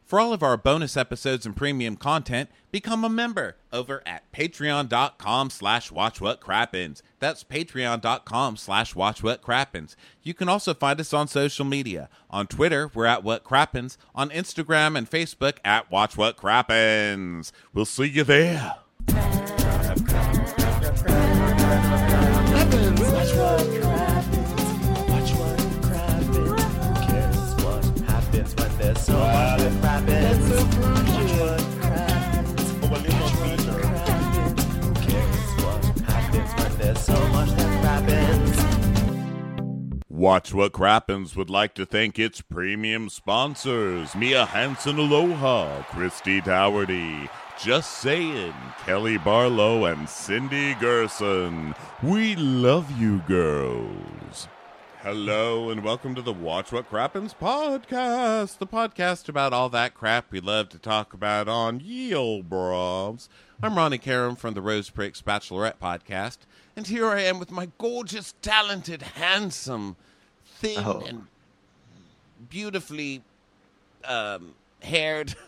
For all of our bonus episodes and premium content, become a member over at patreon.com/watchwhatcrappens. That's patreon.com/watchwhatcrappens. You can also find us on social media. On Twitter, we're at What Crappens. On Instagram and Facebook at Watch What Crappens. We'll see you there. Watch What Crappens would like to thank its premium sponsors: Mia Hansen Aloha, Christy Dougherty, Just Saying, Kelly Barlow, and Cindy Gerson. We love you, girls. Hello, and welcome to the Watch What Crappens podcast, the podcast about all that crap we love to talk about on Ye Olde Bravs. I'm Ronnie Karam from the Rose Pricks Bachelorette podcast, and here I am with my gorgeous, talented, handsome, thin, and beautifully haired.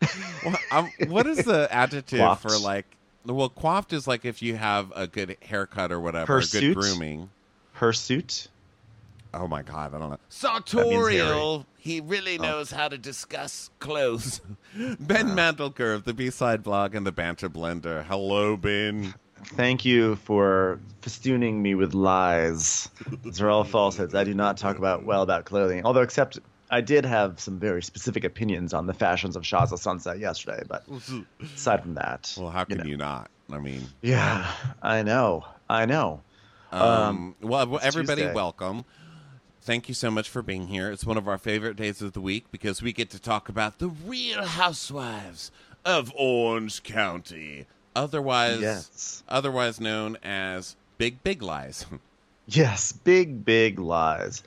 What is the adjective Coiffed. for, like, well, coiffed is like if you have a good haircut or whatever, Hirsute? good grooming. Hirsute? Oh my God, I don't know. Sartorial. He really knows how to discuss clothes. Ben Mandelker of the B-Side blog and the Banter Blender. Hello, Ben. Thank you for festooning me with lies. These are all falsehoods. I do not talk about clothing. Although, except I did have some very specific opinions on the fashions of Shaza Sunset yesterday. But aside from that, Well, how can you not? I mean, yeah, I know. well, everybody, Tuesday. welcome. Thank you so much for being here. It's one of our favorite days of the week because we get to talk about the Real Housewives of Orange County, otherwise known as Big Big Lies. Yes, big lies.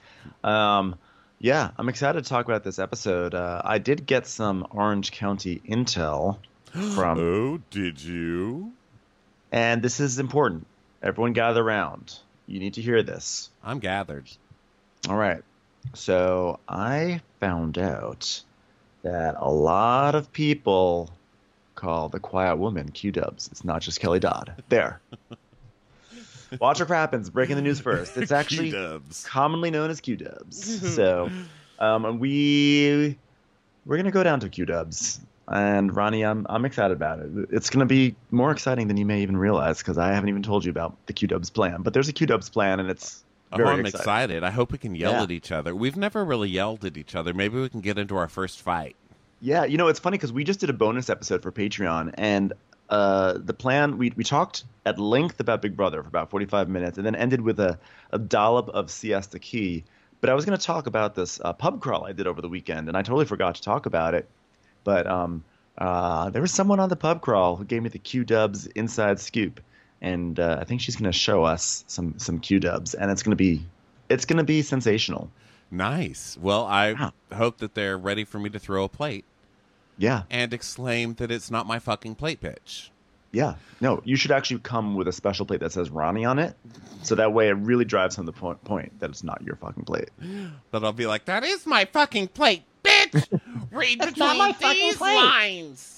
Yeah, I'm excited to talk about this episode. I did get some Orange County intel from, Oh, did you? and this is important. Everyone gather around. You need to hear this. I'm gathered. All right. So I found out that a lot of people call the quiet woman Q-Dubs. It's not just Kelly Dodd. There. Watch What Crappens, breaking the news first. It's actually Q-Dubs. commonly known as Q-Dubs. So and we're going to go down to Q-Dubs. And Ronnie, I'm excited about it. It's going to be more exciting than you may even realize because I haven't even told you about the Q-Dubs plan. But there's a Q-Dubs plan, and it's very I'm exciting. excited. I hope we can yell Yeah. at each other. We've never really yelled at each other. Maybe we can get into our first fight. Yeah, you know, it's funny because we just did a bonus episode for Patreon, and the plan, we talked at length about Big Brother for about 45 minutes and then ended with a dollop of Siesta Key. But I was going to talk about this pub crawl I did over the weekend, and I totally forgot to talk about it. But there was someone on the pub crawl who gave me the Q-Dubs inside scoop, and I think she's going to show us some Q-Dubs, and it's going to be sensational. Nice. Well, I Yeah. hope that they're ready for me to throw a plate Yeah. and exclaim that it's not my fucking plate, bitch. Yeah. No, you should actually come with a special plate that says Ronnie on it. So that way it really drives home the point that it's not your fucking plate. But I'll be like, that is my fucking plate, bitch! Read between these lines!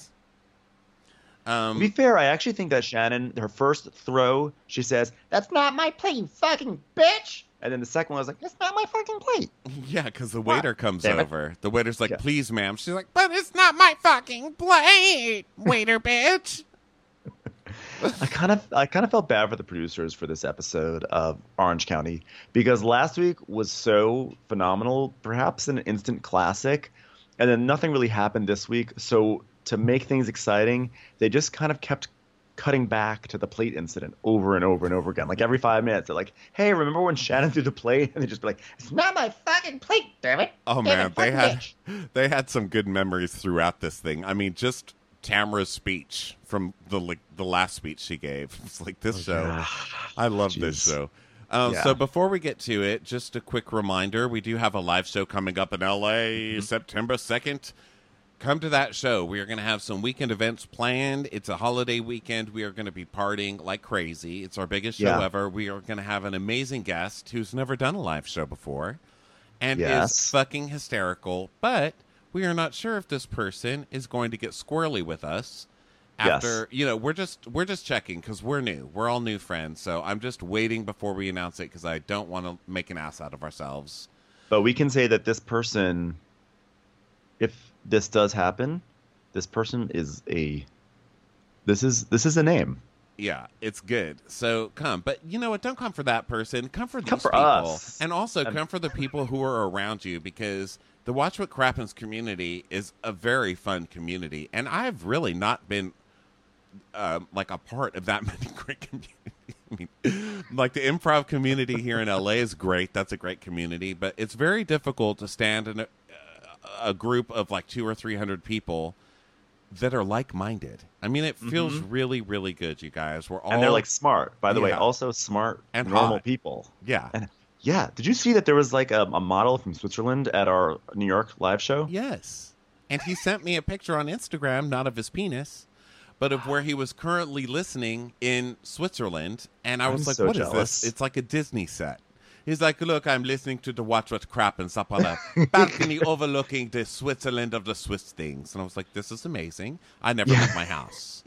To be fair, I actually think that Shannon, her first throw, she says, "That's not my plate, you fucking bitch!" And then the second one was like, "That's not my fucking plate." Yeah, because the waiter comes Damn it. over. The waiter's like, Yeah. please, ma'am. She's like, but it's not my fucking plate, waiter bitch. I kind of felt bad for the producers for this episode of Orange County because last week was so phenomenal, perhaps an instant classic, and then nothing really happened this week. So to make things exciting, they just kind of kept cutting back to the plate incident over and over and over again. Like every 5 minutes, they're like, "Hey, remember when Shannon threw the plate?" And they just be like, "It's not my fucking plate, damn it!" Oh, Damn man, it, fucking bitch." they had some good memories throughout this thing. I mean, just Tamara's speech from the last speech she gave. It's like this show. Yeah. I love this Jeez. show. Yeah. So before we get to it, just a quick reminder, we do have a live show coming up in LA, September 2nd. Come to that show. We are going to have some weekend events planned. It's a holiday weekend. We are going to be partying like crazy. It's our biggest show Yeah. ever. We are going to have an amazing guest who's never done a live show before and Yes. is fucking hysterical. But we are not sure if this person is going to get squirrely with us. After, we're just checking because we're new. We're all new friends. So I'm just waiting before we announce it because I don't want to make an ass out of ourselves. But we can say that this person, if this does happen, this person is this is a name. Yeah, it's good. So come. But you know what? Don't come for that person. Come for these people. Us. And also come for the people who are around you because the Watch What Crappens community is a very fun community. And I've really not been like a part of that many great communities. I mean, like the improv community here in LA is great. That's a great community. But it's very difficult to stand in a group of like 200 or 300 people that are like-minded. I mean, it feels really, really good, you guys. We're all... And they're like smart, by the way, also smart and normal hot. people. Yeah. And, yeah. Did you see that there was like a model from Switzerland at our New York live show? Yes. And he sent me a picture on Instagram, not of his penis, but of where he was currently listening in Switzerland. And I was like, so what jealous. is this? It's like a Disney set. He's like, look, I'm listening to the Watch What Crappens up on a balcony overlooking the Switzerland of the Swiss things. And I was like, this is amazing. I never leave my house.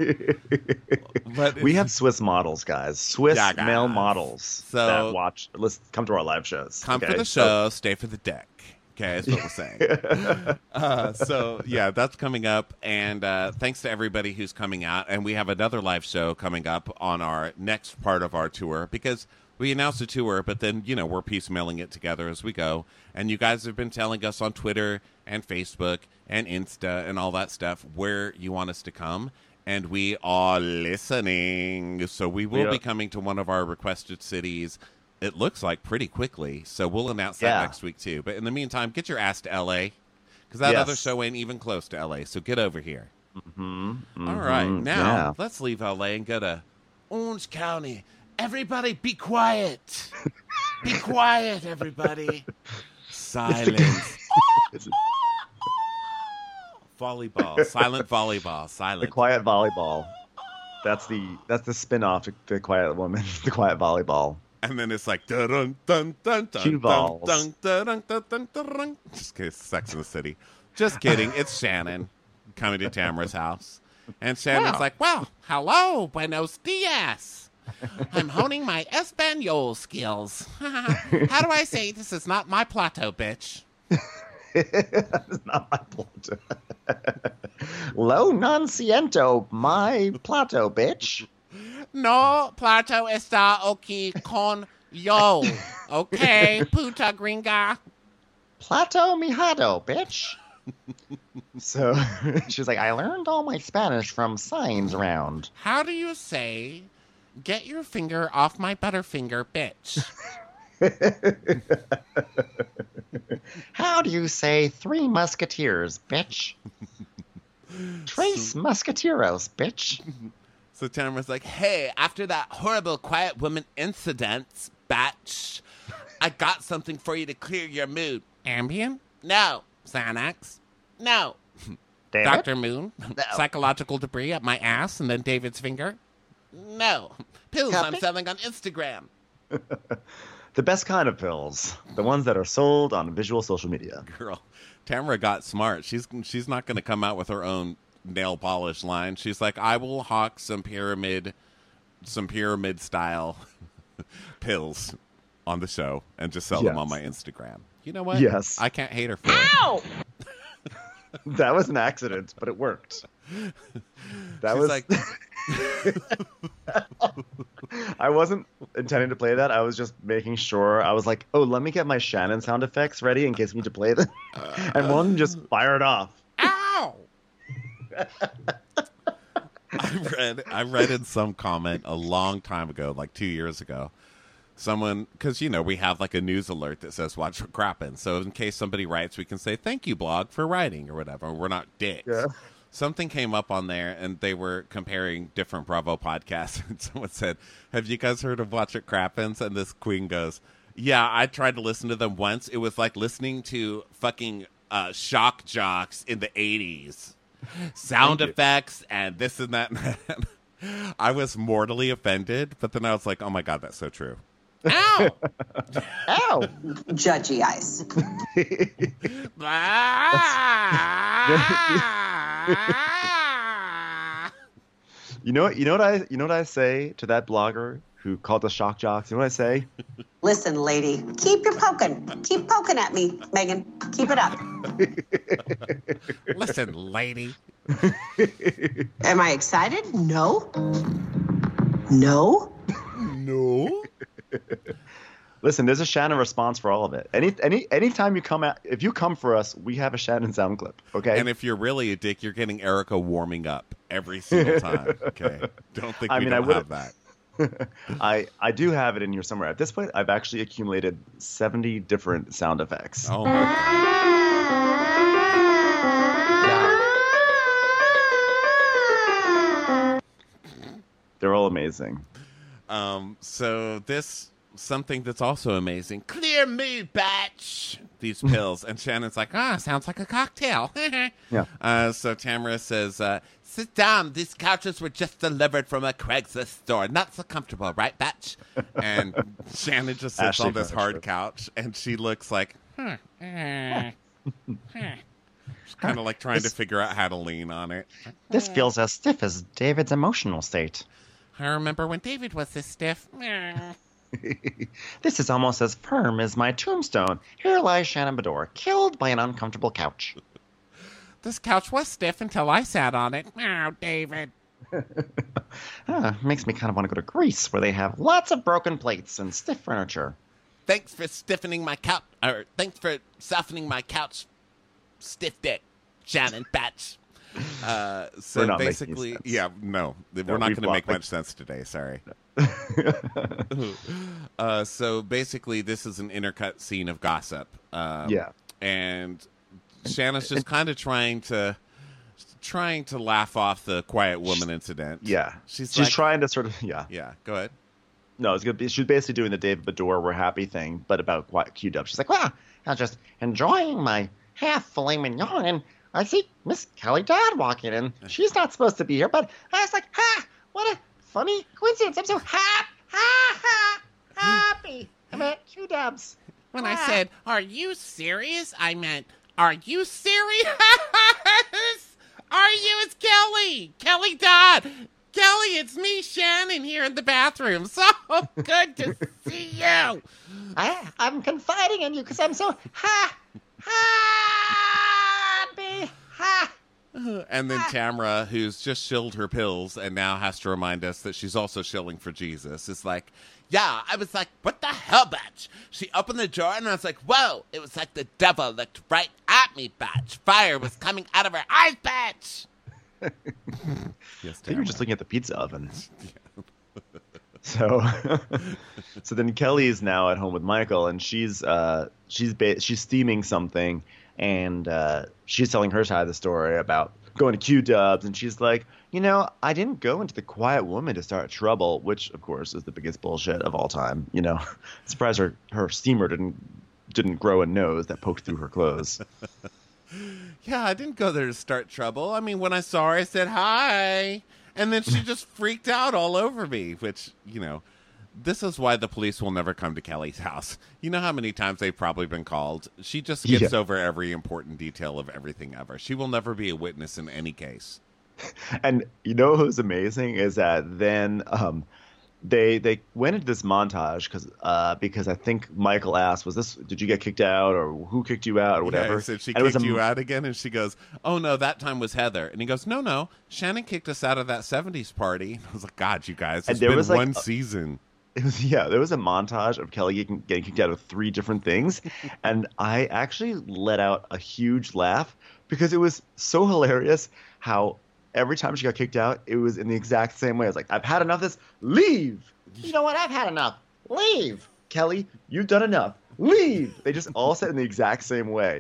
But we have Swiss models, guys. Swiss male models that watch. Let's come to our live shows. Come for the show, stay for the deck. Okay, that's what we're saying. So, yeah, that's coming up. And thanks to everybody who's coming out. And we have another live show coming up on our next part of our tour because we announced a tour, but then, we're piecemealing it together as we go. And you guys have been telling us on Twitter and Facebook and Insta and all that stuff where you want us to come. And we are listening. So we will be coming to one of our requested cities, it looks like, pretty quickly. So we'll announce that next week, too. But in the meantime, get your ass to L.A. because that other show ain't even close to L.A. So get over here. All right. Now, let's leave L.A. and go to Orange County. Everybody be quiet. Be quiet, everybody. Silence. Volleyball. Silent volleyball. Silent. The quiet volleyball. That's the spin-off to The Quiet Woman, The Quiet Volleyball. And then it's like dun dun dun dun Cue balls. dun dun dun dun dun dun dun. Just kidding. Sex in the City. Just kidding. It's Shannon coming to Tamara's house. And Shannon's like, well, hello, buenos dias. I'm honing my Espanol skills. How do I say this is not my plato, bitch? It's not my plato. Lo non siento my plato, bitch. No plato está aquí con yo. Okay, puta gringa. Plato mijado, bitch. So she's like, I learned all my Spanish from Signs Round. How do you say, get your finger off my butterfinger, bitch? How do you say Three Musketeers, bitch? Tres Musketeros, bitch. So Tamara's like, hey, after that horrible Quiet Woman incident, batch, I got something for you to clear your mood. Ambien? No. Xanax? No. David? Dr. Moon? No. Psychological debris up my ass and then David's finger? No. Pills I'm selling on Instagram. The best kind of pills. The ones that are sold on visual social media. Girl, Tamara got smart. She's not going to come out with her own nail polish line. She's like, I will hawk some pyramid style pills on the show and just sell them on my Instagram. You know what? Yes. I can't hate her for it. Ow! That was an accident, but it worked. She's like, I wasn't intending to play that. I was just making sure. I was like, oh, let me get my Shannon sound effects ready in case we need to play them. And one just fired off. ow! I read in some comment a long time ago, like 2 years ago, someone, because, we have like a news alert that says watch what crappin'. So in case somebody writes, we can say, thank you, blog, for writing or whatever. We're not dicks. Yeah. Something came up on there, and they were comparing different Bravo podcasts. And someone said, have you guys heard of Watch What Crappens? And this queen goes, yeah, I tried to listen to them once. It was like listening to fucking shock jocks in the 80s. Sound effects and this and that. I was mortally offended, but then I was like, oh my God, that's so true. Ow! Ow! Judgy eyes. You know what I say to that blogger who called us shock jocks? You know what I say? Listen, lady, keep poking at me, Megan. Keep it up. Listen, lady. Am I excited? No. No. No. Listen, there's a Shannon response for all of it. Anytime you come out, if you come for us, we have a Shannon sound clip. Okay. And if you're really a dick, you're getting Erica warming up every single time. Okay. Don't think we don't have that. I do have it in here somewhere. At this point, I've actually accumulated 70 different sound effects. Oh my God. They're all amazing. So this something that's also amazing. Clear me, batch. These pills, and Shannon's like, sounds like a cocktail. Yeah. So Tamara says, sit down. These couches were just delivered from a Craigslist store. Not so comfortable, right, batch? And Shannon just sits on this hard couch, and she looks like, She's kind of like trying to figure out how to lean on it. This feels as stiff as David's emotional state. I remember when David was this stiff. This is almost as firm as my tombstone. Here lies Shannon Beador, killed by an uncomfortable couch. This couch was stiff until I sat on it. Oh, David. Makes me kind of want to go to Greece, where they have lots of broken plates and stiff furniture. Thanks for stiffening my couch. Or thanks for softening my couch. Stiff dick, Shannon Batch. So basically, yeah, no, we're not going to make much sense today. Sorry. So basically, this is an intercut scene of gossip. And Shannon's just kind of trying to laugh off the quiet woman incident. Yeah, she's like, trying to sort of yeah. Go ahead. No, it's gonna be. She's basically doing the David Beador "We're Happy" thing, but about Q-Dub. She's like, well, I'm just enjoying my half filet mignon, and I see Miss Kelly Dodd walking in. She's not supposed to be here, but I was like, what a funny coincidence. I'm so happy. I met Q-Dubs. When I said, are you serious? I meant, are you serious? Are you? It's Kelly. Kelly Dodd. Kelly, it's me, Shannon, here in the bathroom. So good to see you. I'm confiding in you because I'm so happy. And then Tamara, who's just shilled her pills and now has to remind us that she's also shilling for Jesus, is like, yeah, I was like, what the hell, batch? She opened the door and I was like, whoa, it was like the devil looked right at me, batch. Fire was coming out of her eyes, batch. Yes, I think you're just looking at the pizza oven. So then Kelly is now at home with Michael, and she's steaming something, and she's telling her side of the story about going to Q-Dubs, and she's like, I didn't go into the Quiet Woman to start trouble, which of course is the biggest bullshit of all time. Surprised her steamer didn't grow a nose that poked through her clothes. Yeah, I didn't go there to start trouble. I mean, when I saw her, I said hi. And then she just freaked out all over me, which, this is why the police will never come to Kelly's house. You know how many times they've probably been called? She just skips over every important detail of everything ever. She will never be a witness in any case. And who's amazing is that then they went into this montage because I think Michael asked, did you get kicked out, or who kicked you out, or whatever? Yeah, so she kicked you out again, and she goes, oh no, that time was Heather. And he goes, no, Shannon kicked us out of that 70s party. I was like, God, you guys, it's been one season. There was a montage of Kelly getting kicked out of 3 different things, and I actually let out a huge laugh because it was so hilarious how every time she got kicked out, it was in the exact same way. I was like, I've had enough of this. Leave. You know what? I've had enough. Leave. Kelly, you've done enough. Leave. They just all said in the exact same way.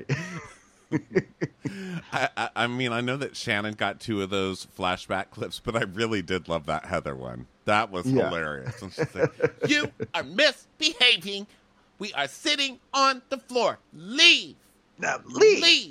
I mean, I know that Shannon got 2 of those flashback clips, but I really did love that Heather one. That was hilarious. And she's like, you are misbehaving. We are sitting on the floor. Leave. Now, leave.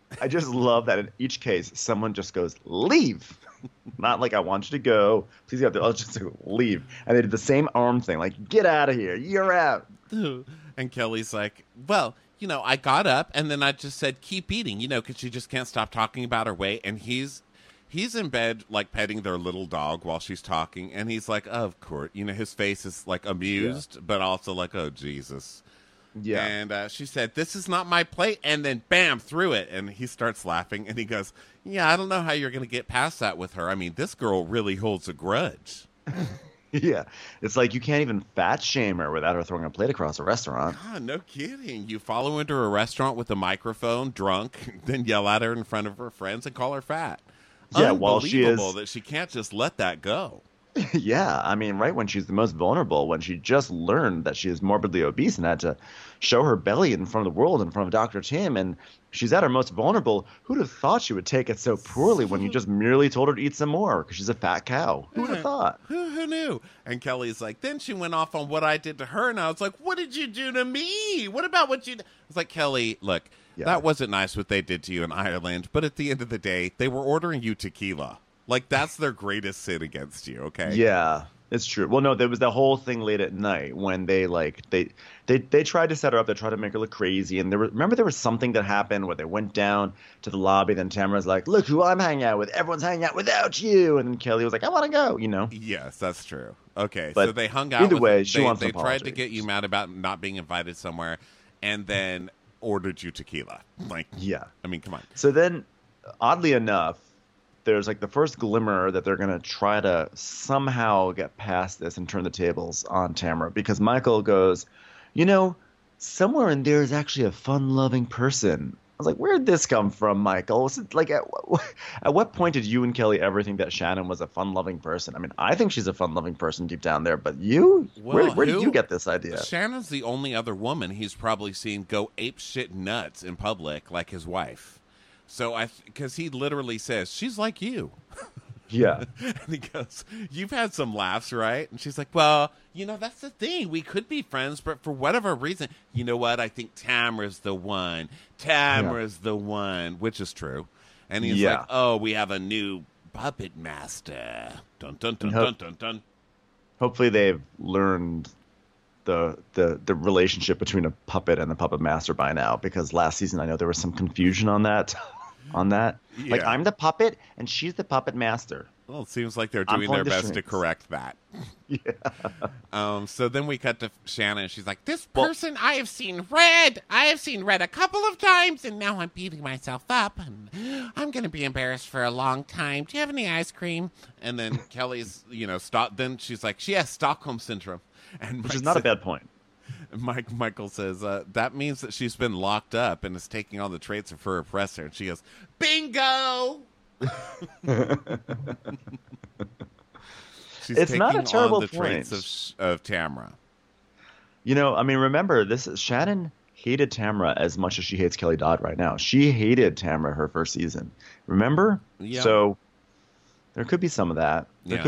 I just love that in each case, someone just goes, leave. Not like, I want you to go. Please get there. I'll just go, leave. And they did the same arm thing, like, get out of here. You're out. And Kelly's like, well, I got up and then I just said, keep eating, because she just can't stop talking about her weight. And he's in bed, like, petting their little dog while she's talking. And he's like, oh, of course. His face is, like, amused, but also like, oh, Jesus. Yeah. And she said, this is not my plate. And then, bam, threw it. And he starts laughing. And he goes, yeah, I don't know how you're going to get past that with her. I mean, this girl really holds a grudge. Yeah. It's like you can't even fat shame her without her throwing a plate across a restaurant. God, no kidding. You follow into a restaurant with a microphone, drunk, then yell at her in front of her friends and call her fat. Yeah, while she is... Unbelievable that she can't just let that go. Yeah, I mean, right when she's the most vulnerable, when she just learned that she is morbidly obese and had to show her belly in front of the world, in front of Dr. Tim, and she's at her most vulnerable, who'd have thought she would take it so poorly when you just merely told her to eat some more because she's a fat cow? Who would have thought? Who knew? And Kelly's like, then she went off on what I did to her, and I was like, what did you do to me? What about what you did? I was like, Kelly, look, that wasn't nice what they did to you in Ireland, but at the end of the day, they were ordering you tequila. Like, that's their greatest sin against you, okay? Yeah, it's true. Well, no, there was the whole thing late at night when they tried to set her up. They tried to make her look crazy. And remember there was something that happened where they went down to the lobby. Then Tamara's like, look who I'm hanging out with. Everyone's hanging out without you. And then Kelly was like, I want to go, Yes, that's true. Okay, but so they hung out. Either way, she wants They an tried to apology. get you mad about not being invited somewhere and then ordered you tequila. Like, yeah. I mean, come on. So then, oddly enough, there's like the first glimmer that they're going to try to somehow get past this and turn the tables on Tamara, because Michael goes, somewhere in there is actually a fun-loving person. I was like, where'd this come from, Michael? Was it like at what point did you and Kelly ever think that Shannon was a fun-loving person? I mean, I think she's a fun-loving person deep down there, but you? Well, where did you get this idea? Shannon's the only other woman he's probably seen go apeshit nuts in public like his wife. So because he literally says, she's like you. Yeah. And he goes, you've had some laughs, right? And she's like, well, that's the thing. We could be friends, but for whatever reason, you know what? I think Tamara's the one. Tamara's the one, which is true. And he's like, oh, we have a new puppet master. Dun, dun, dun, dun, dun, dun. Hopefully they've learned the relationship between a puppet and the puppet master by now, because last season I know there was some confusion on that. Like, I'm the puppet and she's the puppet master. Well, it seems like they're doing their best to correct that. Yeah. So then we cut to Shannon. She's like, this person, I have seen red. I have seen red a couple of times, and now I'm beating myself up, and I'm going to be embarrassed for a long time. Do you have any ice cream? And then Kelly's, then she's like, she has Stockholm Syndrome. And Which is not a bad point. Michael says, that means that she's been locked up and is taking all the traits of her oppressor. And she goes, bingo! It's not a terrible on the point. traits of Tamara. Remember, Shannon hated Tamara as much as she hates Kelly Dodd right now. She hated Tamara her first season. Remember? Yeah. So there could be some of that.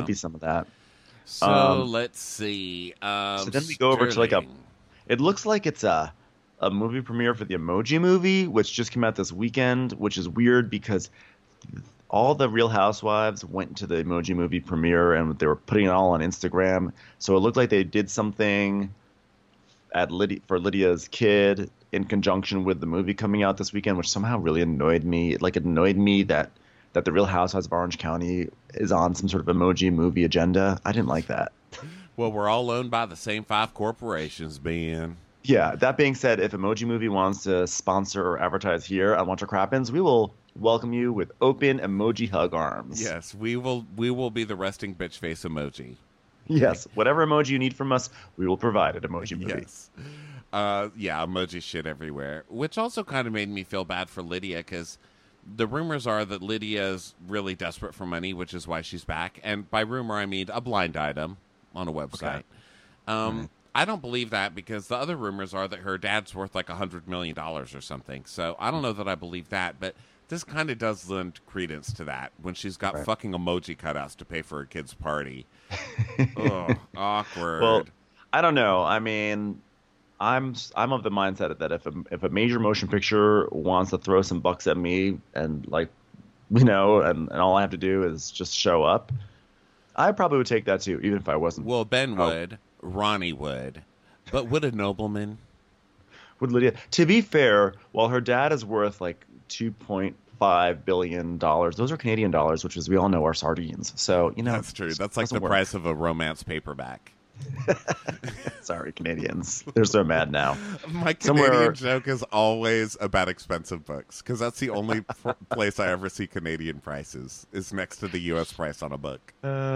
So let's see. So then we go over to it looks like it's a movie premiere for the Emoji Movie, which just came out this weekend, which is weird because all the Real Housewives went to the Emoji Movie premiere and they were putting it all on Instagram. So it looked like they did something for Lydia's kid in conjunction with the movie coming out this weekend, which somehow really annoyed me. Like, it annoyed me that the Real Housewives of Orange County is on some sort of Emoji Movie agenda. I didn't like that. Well, we're all owned by the same 5 corporations, Ben. Yeah, that being said, if Emoji Movie wants to sponsor or advertise here on Watch What Crappens, we will welcome you with open emoji hug arms. Yes, we will be the resting bitch face emoji. Yes, whatever emoji you need from us, we will provide at Emoji Movie. Yes. Yeah, emoji shit everywhere, which also kind of made me feel bad for Lydia, because the rumors are that Lydia's really desperate for money, which is why she's back. And by rumor, I mean a blind item on a website. Okay. I don't believe that, because the other rumors are that her dad's worth like $100 million or something. So I don't know that I believe that, but this kind of does lend credence to that when she's got fucking emoji cutouts to pay for her kid's party. Ugh, awkward. Well, I don't know. I mean, I'm of the mindset that if a major motion picture wants to throw some bucks at me and like, and all I have to do is just show up, I probably would take that too, even if I wasn't. Well, Ben would, Ronnie would, but would a nobleman? Would Lydia? To be fair, while her dad is worth like $2.5 billion, those are Canadian dollars, which, as we all know, are sardines. So That's true. That's like the price of a romance paperback. Sorry, Canadians. They're so mad now. My Canadian joke is always about expensive books because that's the only place I ever see Canadian prices is next to the U.S. price on a book.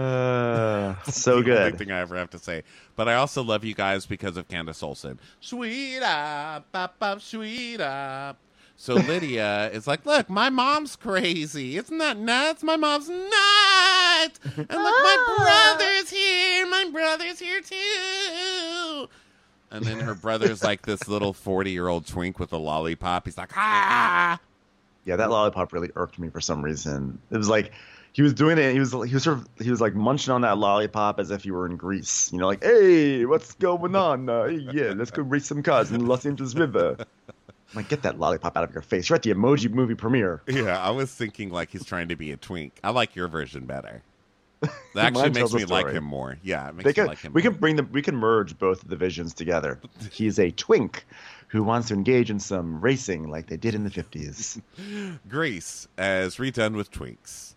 So good. Only thing I ever have to say. But I also love you guys because of Candace Olsen. Sweet up, sweet up. So Lydia is like, look, my mom's crazy. Isn't that nuts? My mom's nuts. And look, my brother's here. My brother's here too. And then her brother's like this little 40-year-old twink with a lollipop. He's like, ah. Yeah, that lollipop really irked me for some reason. It was like he was doing it. He was like munching on that lollipop as if you were in Greece. Like, hey, what's going on? Yeah, let's go race some cars in the Los Angeles River. I'm like, get that lollipop out of your face. You're at the Emoji Movie premiere. Yeah, I was thinking like he's trying to be a twink. I like your version better. That actually makes me like him more. Yeah, it makes me like him more. We can merge both of the visions together. He's a twink who wants to engage in some racing like they did in the 50s. Grease as redone with twinks.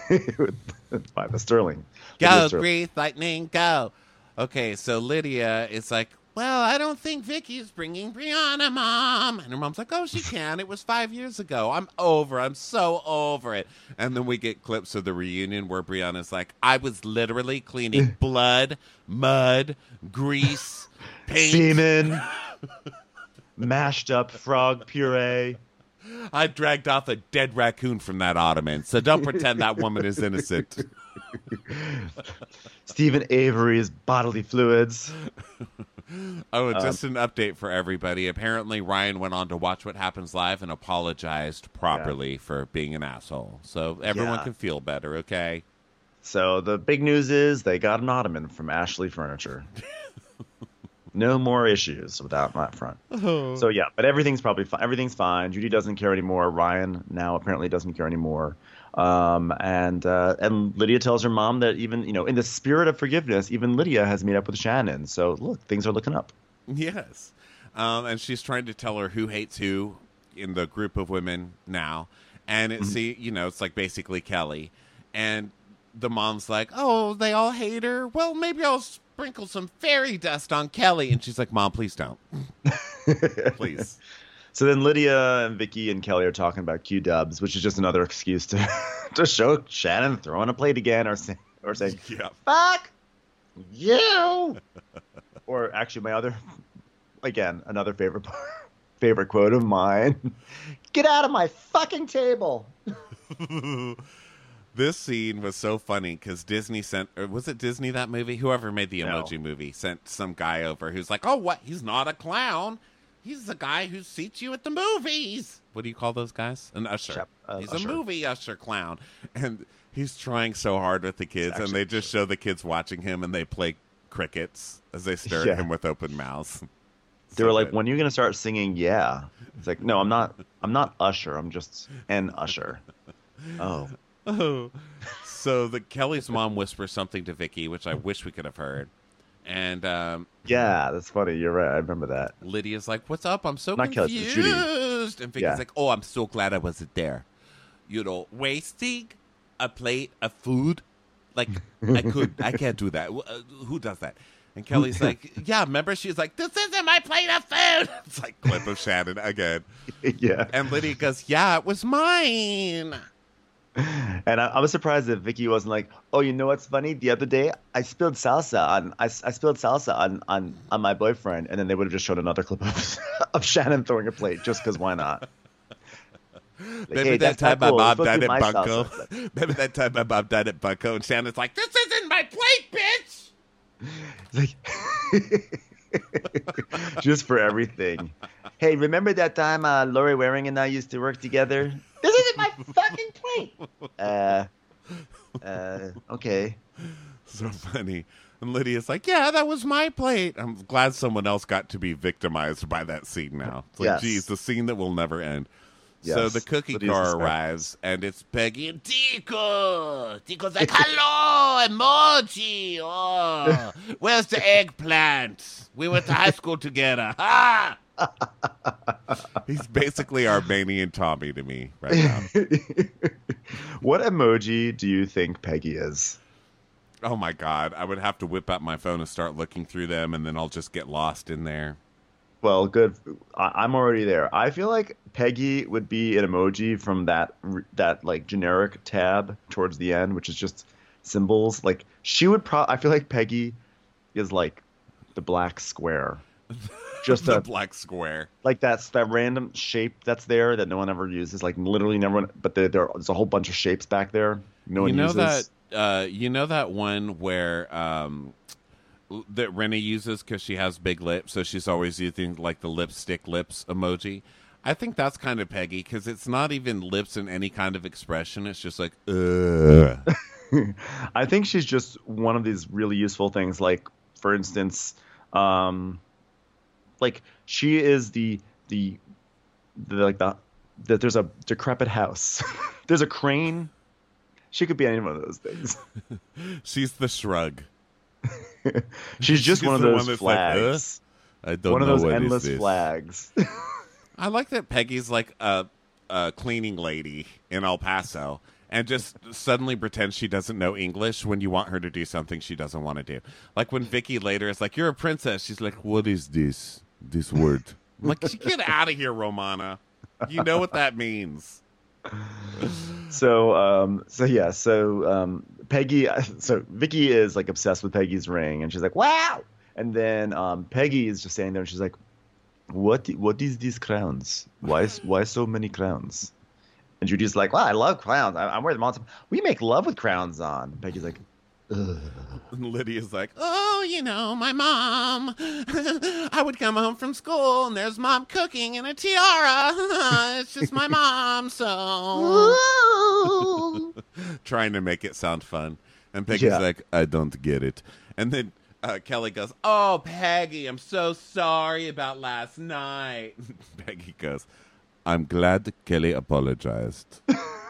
By the Sterling. Go, Grease, lightning, go. Okay, so Lydia is like, well, I don't think Vicky's bringing Brianna, Mom. And her mom's like, oh, she can. It was 5 years ago. I'm so over it. And then we get clips of the reunion where Brianna's like, I was literally cleaning blood, mud, grease, paint. Semen, mashed up frog puree. I dragged off a dead raccoon from that ottoman, so don't pretend that woman is innocent. Stephen Avery's bodily fluids. Oh, just an update for everybody. Apparently, Ryan went on to Watch What Happens Live and apologized properly for being an asshole. So everyone can feel better, okay? So the big news is they got an ottoman from Ashley Furniture. No more issues without that front. Oh. So yeah, but everything's probably fine. Everything's fine. Judy doesn't care anymore. Ryan now apparently doesn't care anymore. And Lydia tells her mom that even, in the spirit of forgiveness, even Lydia has made up with Shannon. So look, things are looking up. Yes. And she's trying to tell her who hates who in the group of women now. And it's like basically Kelly. And the mom's like, oh, they all hate her. Well, maybe I'll sprinkle some fairy dust on Kelly. And she's like, Mom, please don't. Please. So then Lydia and Vicky and Kelly are talking about Q-dubs, which is just another excuse to show Shannon throwing a plate again or saying, fuck you. Or actually another favorite quote of mine. Get out of my fucking table. This scene was so funny because Disney was it Disney, that movie? Whoever made the Emoji Movie sent some guy over who's like, oh, what? He's not a clown. He's the guy who seats you at the movies. What do you call those guys? An usher. He's usher. A movie usher clown. And he's trying so hard with the kids, and they just show the kids watching him, and they play crickets as they stare at him with open mouths. They were like, when are you going to start singing Yeah? It's like, no, I'm not Usher. I'm just an usher. Oh. So Kelly's mom whispers something to Vicky, which I wish we could have heard. And yeah, that's funny. You're right. I remember that. Lydia's like, what's up? I'm so not confused. Kelly, and Vicky's like, oh, I'm so glad I wasn't there. Wasting a plate of food? Like, I can't do that. Who does that? And Kelly's like, yeah, remember? She's like, this isn't my plate of food. It's like clip of Shannon again. Yeah. And Lydia goes, yeah, it was mine. And I was surprised that Vicky wasn't like, oh, you know what's funny? The other day I spilled salsa on my boyfriend, and then they would have just shown another clip of Shannon throwing a plate just because why not? Like, Maybe that time my mom died at Bunko. Maybe that time my mom died at Bunko, and Shannon's like, this isn't my plate, bitch. It's like, just for everything. Hey, remember that time Lori Waring and I used to work together? This isn't my fucking plate. Okay. So funny. And Lydia's like, yeah, that was my plate. I'm glad someone else got to be victimized by that scene now. It's like, Yes. geez, the scene that will never end. Yes. So the cookie Lydia's car hysterical. arrives, and it's Peggy and Tico. Tico's like, hello, emoji. Oh, where's the eggplant? We went to high school together. Ah! He's basically Armenian Tommy to me right now. What emoji do you think Peggy is? Oh, my God. I would have to whip out my phone and start looking through them, and then I'll just get lost in there. Well, good. I'm already there. I feel like Peggy would be an emoji from that like generic tab towards the end, which is just symbols. Like she would I feel like Peggy is like the black square, just The a black square. like that random shape that's there that no one ever uses. Like literally never. But there's a whole bunch of shapes back there no one You know uses. that you know that one where that Rennie uses because she has big lips, so she's always using like the lipstick lips emoji. I think that's kind of Peggy because it's not even lips in any kind of expression. It's just like, ugh. I think she's just one of these really useful things. Like, for instance, like she is the there's a decrepit house. There's a crane. She could be any one of those things. She's the shrug. She's just one of the one those that's like, flags. I don't One of know those what is endless this. flags. I like that Peggy's like a cleaning lady in El Paso and just suddenly pretends she doesn't know English when you want her to do something she doesn't want to do. Like when Vicky later is like, you're a princess. She's like, what is this word? I'm like, get out of here, Romana. You know what that means. So Peggy, so Vicky is like obsessed with Peggy's ring, and she's like, wow. And then Peggy is just standing there, and she's like, what is these crowns? Why so many crowns? And Judy's like, well, I love crowns. I'm wearing them all the time. We make love with crowns on. Peggy's like, ugh. And Lydia's like, oh, you know, my mom. I would come home from school and there's mom cooking in a tiara. It's just my mom, so. Trying to make it sound fun. And Peggy's Yeah. like, I don't get it. And then Kelly goes, oh, Peggy, I'm so sorry about last night. Peggy goes, I'm glad Kelly apologized.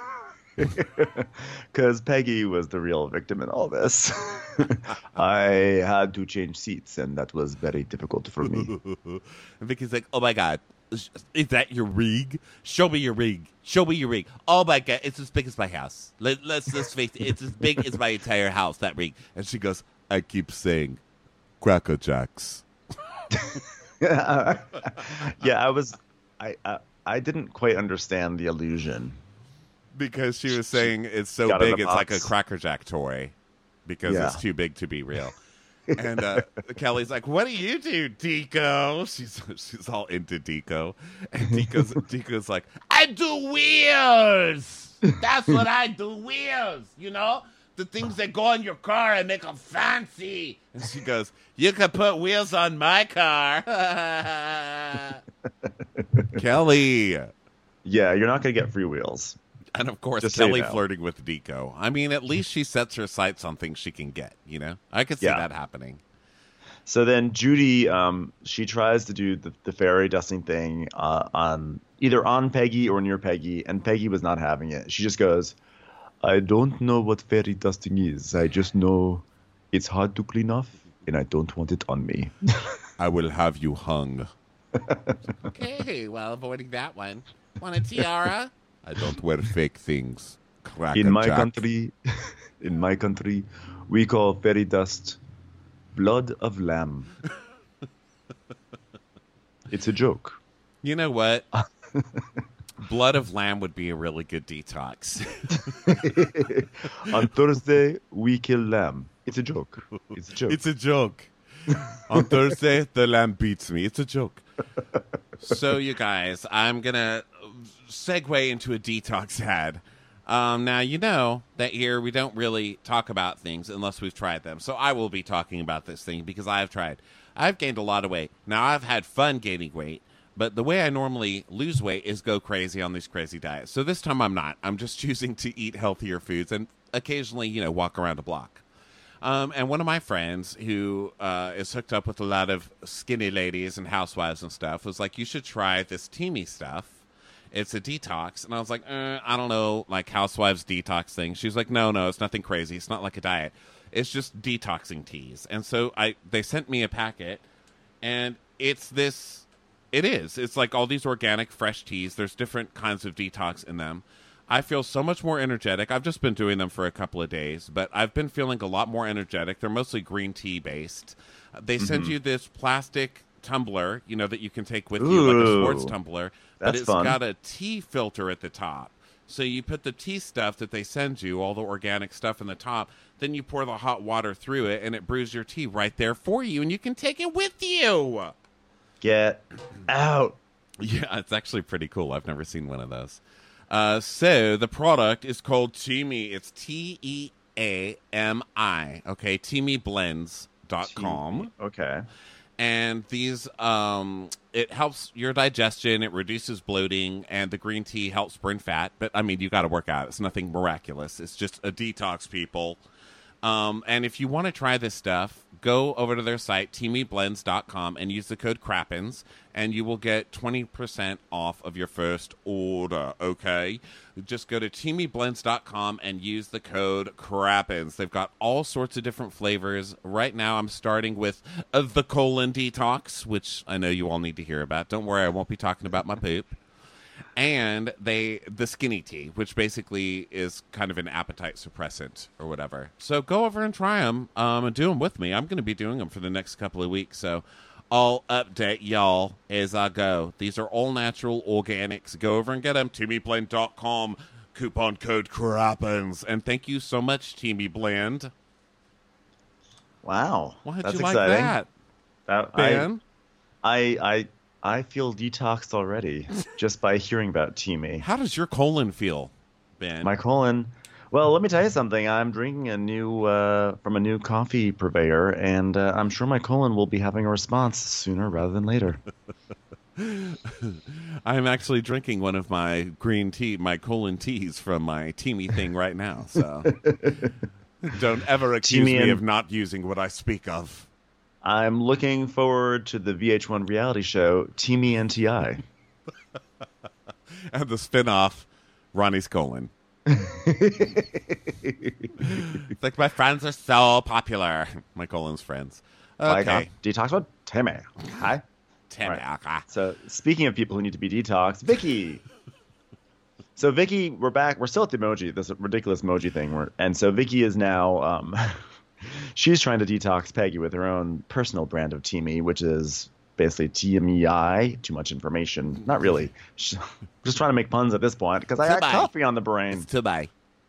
Because Peggy was the real victim in all this. I had to change seats, and that was very difficult for me. And Vicky's like, oh, my God. Is that your rig? Show me your rig. Show me your rig. Oh, my God. It's as big as my house. Let's face it. It's as big as my entire house, that rig. And she goes, I keep saying, Cracker Jacks. Yeah, I didn't quite understand the illusion. Because she was saying it's so got in big, a it's like a box. Cracker Jack toy. Because Yeah. it's too big to be real. And Kelly's like, what do you do, Deco? She's all into Deco. And Deco's like, I do wheels. That's what I do, wheels. You know? The things that go on your car and make them fancy. And she goes, you can put wheels on my car. Kelly. Yeah, you're not going to get free wheels. And of course, Just so you Kelly know. flirting with Deco. I mean, at least she sets her sights on things she can get, you know? I could see Yeah. that happening. So then Judy, she tries to do the fairy dusting thing on Peggy or near Peggy, and Peggy was not having it. She just goes, I don't know what fairy dusting is. I just know it's hard to clean off, and I don't want it on me. I will have you hung. Okay, well, avoiding that one. Want a tiara? I don't wear fake things. Cracker In my Jack. country, we call fairy dust blood of lamb. It's a joke. You know what? Blood of lamb would be a really good detox. On Thursday, we kill lamb. It's a joke. It's a joke. It's a joke. On Thursday, the lamb beats me. It's a joke. So, you guys, I'm going to segue into a detox ad. Now, you know that here we don't really talk about things unless we've tried them. So I will be talking about this thing because I have tried. I've gained a lot of weight. Now, I've had fun gaining weight, but the way I normally lose weight is go crazy on these crazy diets. So this time I'm not. I'm just choosing to eat healthier foods and occasionally, you know, walk around a block. And one of my friends who is hooked up with a lot of skinny ladies and housewives and stuff was like, you should try this Teami stuff. It's a detox. And I was like, I don't know, like housewives detox thing. She was like, no, it's nothing crazy. It's not like a diet. It's just detoxing teas. And so they sent me a packet, and it's like all these organic fresh teas. There's different kinds of detox in them. I feel so much more energetic. I've just been doing them for a couple of days, but I've been feeling a lot more energetic. They're mostly green tea based. They send you this plastic tumbler, that you can take with you, like a sports tumbler, but it's fun. got a tea filter at the top. So you put the tea stuff that they send you, all the organic stuff in the top, then you pour the hot water through it, and it brews your tea right there for you, and you can take it with you. Get out. Yeah, it's actually pretty cool. I've never seen one of those. So the product is called Teami. It's Teami, okay? TeamiBlends.com. Okay. And these, it helps your digestion, it reduces bloating, and the green tea helps burn fat. But, I mean, you got to work out. It's nothing miraculous. It's just a detox, people. And if you want to try this stuff, go over to their site, TeamiBlends.com, and use the code Crappens, and you will get 20% off of your first order, okay? Just go to TeamiBlends.com and use the code Crappens. They've got all sorts of different flavors. Right now, I'm starting with the colon detox, which I know you all need to hear about. Don't worry, I won't be talking about my poop. And the skinny tea, which basically is kind of an appetite suppressant or whatever. So go over and try them and do them with me. I'm going to be doing them for the next couple of weeks. So I'll update y'all as I go. These are all natural organics. Go over and get them. TeamiBlend.com. Coupon code Crappens. And thank you so much, Teami Blend. Wow. Why'd That's you like exciting. that, Ben? I feel detoxed already just by hearing about Teami. How does your colon feel, Ben? My colon. Well, let me tell you something. I'm drinking from a new coffee purveyor, and I'm sure my colon will be having a response sooner rather than later. I'm actually drinking one of my green tea, my colon teas from my Teami thing right now. So don't ever accuse me of not using what I speak of. I'm looking forward to the VH1 reality show, Teami and T.I. And the spin-off, Ronnie's colon. It's like, my friends are so popular. My colon's friends. Okay. Detox with Teami. Hi. Teami. Right. So, speaking of people who need to be detoxed, Vicky. So, Vicky, we're back. We're still at the emoji, this ridiculous emoji thing. And so, Vicky is now... she's trying to detox Peggy with her own personal brand of Teami, which is basically TMEI. Too much information. Not really. Just trying to make puns at this point because I got coffee on the brain. It's Tobai.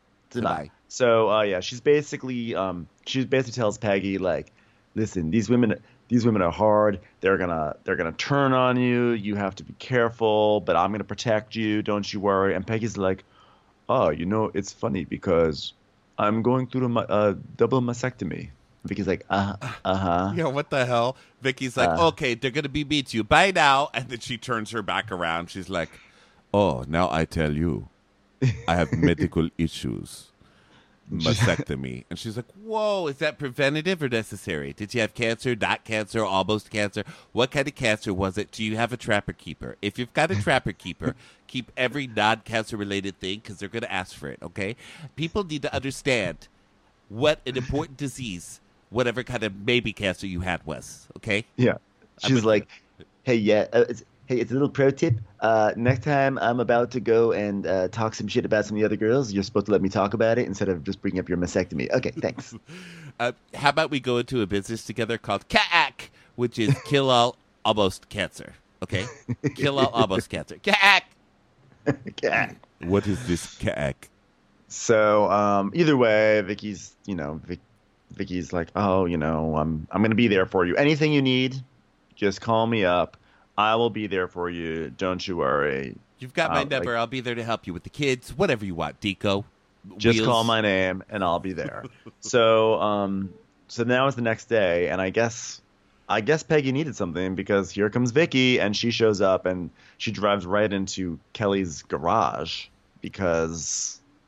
So she basically tells Peggy, like, listen, these women are hard. They're gonna turn on you. You have to be careful, but I'm gonna protect you. Don't you worry. And Peggy's like, oh, it's funny because I'm going through a double mastectomy. Vicky's like, uh-huh. Yeah, what the hell? Vicky's like, okay, they're going to be beat you. Bye now. And then she turns her back around. She's like, oh, now I tell you, I have medical issues. Mastectomy. And she's like, whoa, is that preventative or necessary? Did you have cancer, not cancer, almost cancer? What kind of cancer was it? Do you have a trapper keeper? If you've got a trapper keeper, keep every non-cancer related thing because they're going to ask for it, okay? People need to understand what an important disease, whatever kind of baby cancer you had was, okay? Yeah. She's like, hey, it's a little pro tip. Next time I'm about to go and talk some shit about some of the other girls, you're supposed to let me talk about it instead of just bringing up your mastectomy. Okay, thanks. How about we go into a business together called CAC, which is Kill All Almost Cancer, okay? Kill All Almost Cancer. CAC! CAC. What is this CAC? So either way, Vicky's like, oh, I'm going to be there for you. Anything you need, just call me up. I will be there for you. Don't you worry. You've got my number. I'll be there to help you with the kids. Whatever you want, Deco. Just Wheels. call my name and I'll be there. So now it's the next day, and I guess Peggy needed something because here comes Vicky, and she shows up and she drives right into Kelly's garage because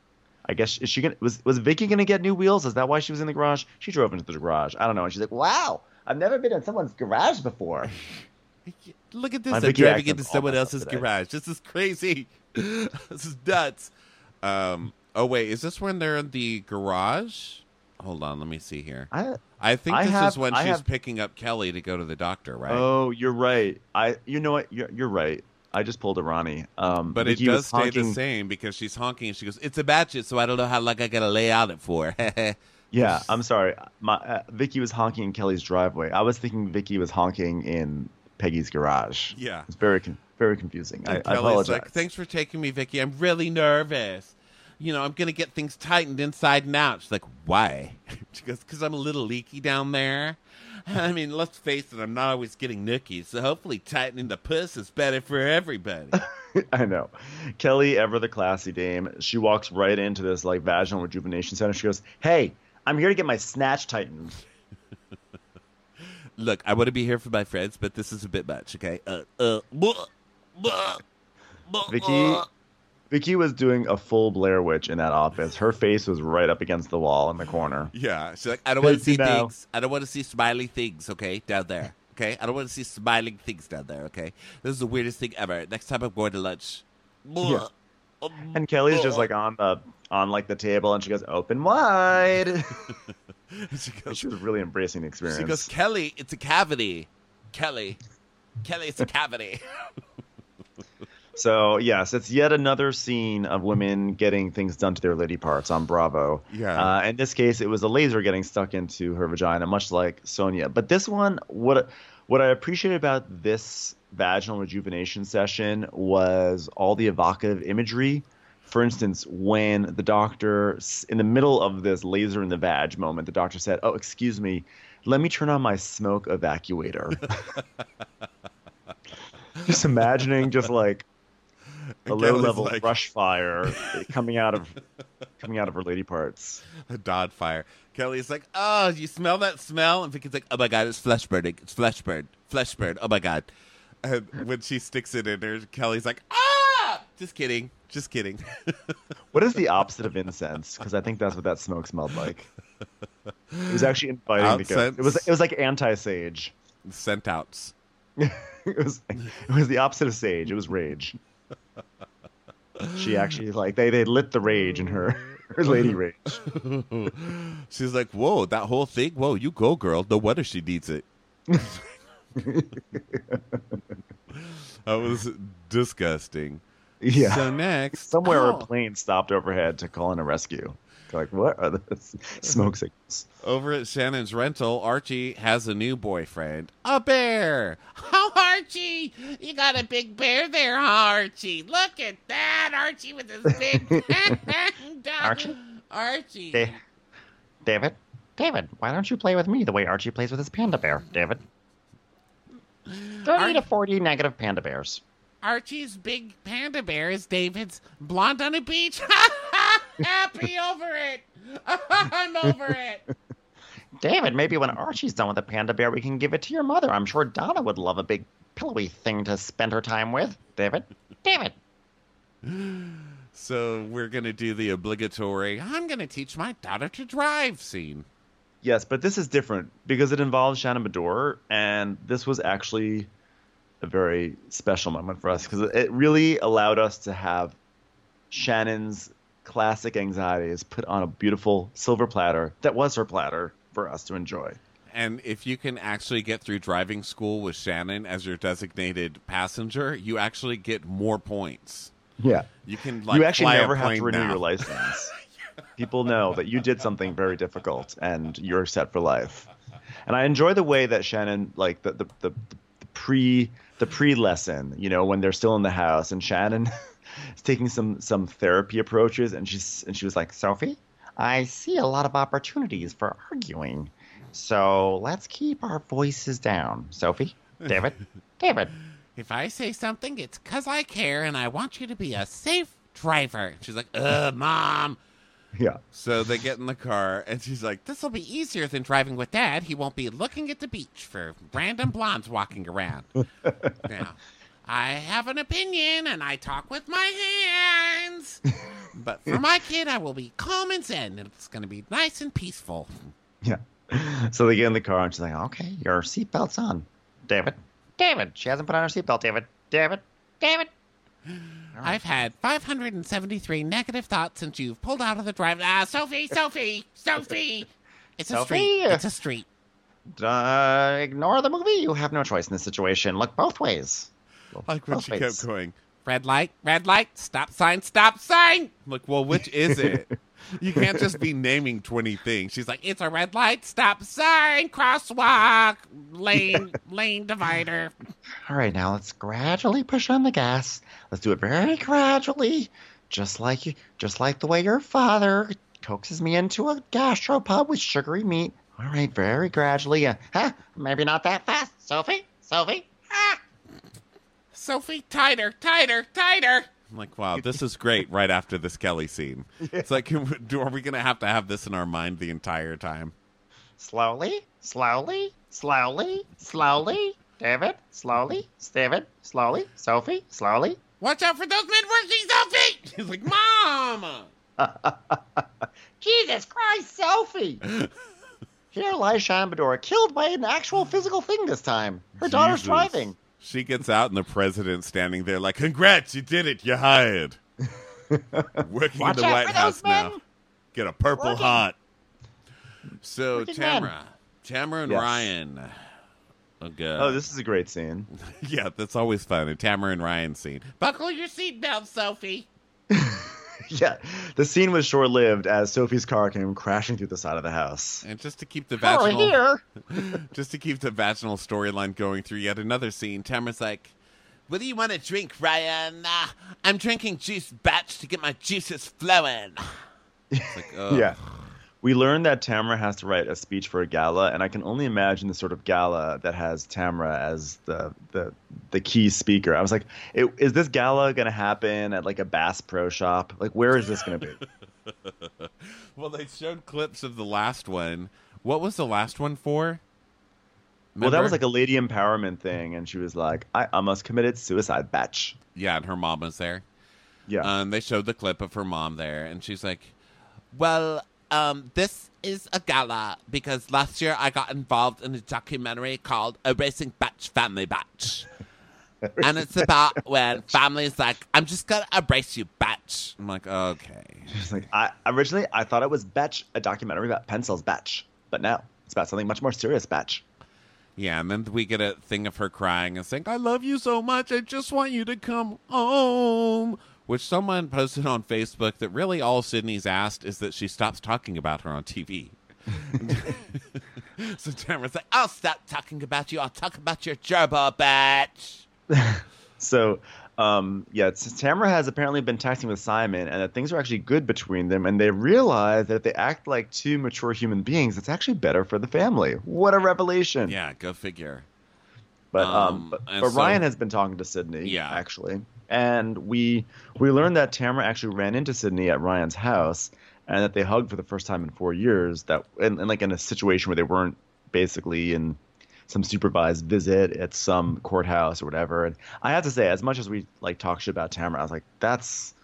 I guess is she gonna was Vicky gonna get new wheels? Is that why she was in the garage? She drove into the garage. I don't know. And she's like, "Wow, I've never been in someone's garage before." Look at this. My I'm Vicky driving accent's into someone all messed else's up today. garage. This is crazy. This is nuts. Oh, wait. Is this when they're in the garage? Hold on. Let me see here. I think this is when she's picking up Kelly to go to the doctor, right? Oh, you're right. You know what? You're right. I just pulled a Ronnie. But Vicky it was does stay honking. the same because she's honking and she goes, "It's a batchet, so I don't know how long I gotta lay out it for." Yeah, I'm sorry. Vicky was honking in Kelly's driveway. I was thinking Vicky was honking in Peggy's garage. Yeah. It's very confusing. I And Kelly's apologize. like, "Thanks for taking me, Vicky. I'm really nervous. You know, I'm going to get things tightened inside and out." She's like, "Why?" She goes, "Because I'm a little leaky down there. I mean, let's face it, I'm not always getting nookies, so hopefully tightening the puss is better for everybody." I know. Kelly, ever the classy dame, she walks right into this like vaginal rejuvenation center. She goes, "Hey, I'm here to get my snatch tightened." Look, I want to be here for my friends, but this is a bit much, okay? Vicky was doing a full Blair Witch in that office. Her face was right up against the wall in the corner. Yeah, she's like, "I don't want to see Now. things. I don't want to see smiley things, okay, down there. Okay, I don't want to see smiling things down there. Okay, this is the weirdest thing ever. Next time I'm going to lunch." Yeah. And Kelly's just like on the table, and she goes, "Open wide." She was really embracing the experience. She goes, "Kelly, it's a cavity. Kelly, it's a cavity." So yes, it's yet another scene of women getting things done to their lady parts on Bravo. Yeah. In this case, it was a laser getting stuck into her vagina, much like Sonia. But this one, what I appreciated about this vaginal rejuvenation session was all the evocative imagery. For instance, when the doctor, in the middle of this laser in the vag moment, the doctor said, "Oh, excuse me, let me turn on my smoke evacuator." Just imagining just like a low-level like- brush fire coming out of her lady parts. A Dodd fire. Kelly's like, "Oh, you smell that smell?" And Vicky's like, "Oh my God, it's flesh burning. It's flesh burn. Flesh burn. Oh my God." And when she sticks it in her, Kelly's like, "Ah!" Just kidding. Just kidding. What is the opposite of incense? Because I think that's what that smoke smelled like. It was actually inviting to go. Outcense? It was like anti-sage. Sent outs. it was the opposite of sage. It was rage. She actually like they lit the rage in her lady rage. She's like, "Whoa, that whole thing? Whoa, you go, girl. No wonder she needs it." That was disgusting. Yeah. So next, Somewhere oh, a plane stopped overhead to call in a rescue. Like, what are the smoke signals? over at Shannon's rental, Archie has a new boyfriend, a bear. Oh, Archie, you got a big bear there, huh, Archie? Look at that, Archie with his big Archie? Archie. David, why don't you play with me the way Archie plays with his panda bear, David? 30 to 40 negative panda bears. Archie's big panda bear is David's blonde on a beach. Happy over it. I'm over it. David, maybe when Archie's done with the panda bear, we can give it to your mother. I'm sure Donna would love a big pillowy thing to spend her time with. David. So we're going to do the obligatory, "I'm going to teach my daughter to drive" scene. Yes, but this is different because it involves Shannon Bedore, and this was actually a very special moment for us because it really allowed us to have Shannon's classic anxieties put on a beautiful silver platter that was her platter for us to enjoy. And if you can actually get through driving school with Shannon as your designated passenger, you actually get more points. Yeah. You can like You actually fly never a have plane to renew now. your license. People know that you did something very difficult and you're set for life. And I enjoy the way that Shannon, like the pre lesson, you know, when they're still in the house and Shannon is taking some therapy approaches and she was like, Sophie, I see a lot of opportunities for arguing. So let's keep our voices down. Sophie, David. If I say something, it's 'cause I care and I want you to be a safe driver. She's like, Mom. yeah. So they get in the car, and she's like, This'll be easier than driving with Dad. He won't be looking at the beach for random blondes walking around. Now, I have an opinion and I talk with my hands. But for my kid, I will be calm and zen. It's going to be nice and peaceful. Yeah. So they get in the car and she's like, okay, your seatbelt's on. David. She hasn't put on her seatbelt, David. David. I've had 573 negative thoughts since you've pulled out of the drive. Sophie! It's a Sophie? street. It's a street. Ignore the movie. You have no choice in this situation. Look both ways. Like when Both she ways. kept going, Red light, stop sign, stop sign. I'm like, well, which is it? You can't just be naming 20 things. She's like, It's a red light, stop sign, crosswalk, lane divider. All right, now let's gradually push on the gas. Let's do it very gradually, just like the way your father coaxes me into a gastropub with sugary meat. All right, very gradually. Maybe not that fast, Sophie. Sophie, tighter. I'm like, wow, this is great right after this Kelly scene. It's like, are we going to have this in our mind the entire time? Slowly. David, slowly. David, slowly. Sophie, slowly. Watch out for those men working, Sophie. She's like, Mom. Jesus Christ, Sophie! Here lies Shan Bedora, killed by an actual physical thing this time. Her daughter's Jesus. driving. She gets out and the president's standing there like, congrats, you did it, you're hired. Working Watch in the out White for House those men. now. Get a Purple Working. Heart. So Working men. Tamara and Yes. Ryan. Okay. Oh, this is a great scene. Yeah, that's always fun. A Tamara and Ryan scene. Buckle your seatbelt, Sophie. Yeah, the scene was short-lived as Sophie's car came crashing through the side of the house. And just to keep the Oh, vaginal here. just to keep the vaginal storyline going through yet another scene, Tamara's like, What do you want to drink, Ryan? I'm drinking juice batch to get my juices flowing. it's like, oh. Yeah. We learned that Tamara has to write a speech for a gala, and I can only imagine the sort of gala that has Tamara as the key speaker. I was like, is this gala going to happen at like a Bass Pro Shop? Like, where is this going to be? Well, they showed clips of the last one. What was the last one for? Well, that Remember? was like a lady empowerment thing, and she was like, I almost committed suicide, batch. Yeah, and her mom was there. Yeah. They showed the clip of her mom there, and she's like, well, this is a gala because last year I got involved in a documentary called Erasing Batch Family Batch. And it's about when family's like, I'm just going to erase you, batch. I'm like, okay. She's like, originally I thought it was Batch, a documentary about pencils, batch. But now it's about something much more serious, batch. Yeah, and then we get a thing of her crying and saying, I love you so much, I just want you to come home. Which someone posted on Facebook that really all Sydney's asked is that she stops talking about her on TV. So Tamara's like, I'll stop talking about you. I'll talk about your gerbil, batch. So, Tamara has apparently been texting with Simon, and that things are actually good between them, and they realize that if they act like two mature human beings, it's actually better for the family. What a revelation! Yeah, go figure. But and but so- Ryan has been talking to Sydney, Yeah. actually, and we learned that Tamara actually ran into Sydney at Ryan's house, and that they hugged for the first time in 4 years. That and like in a situation where they weren't basically in some supervised visit at some courthouse or whatever. And I have to say, as much as we like talk shit about Tamara, I was like, that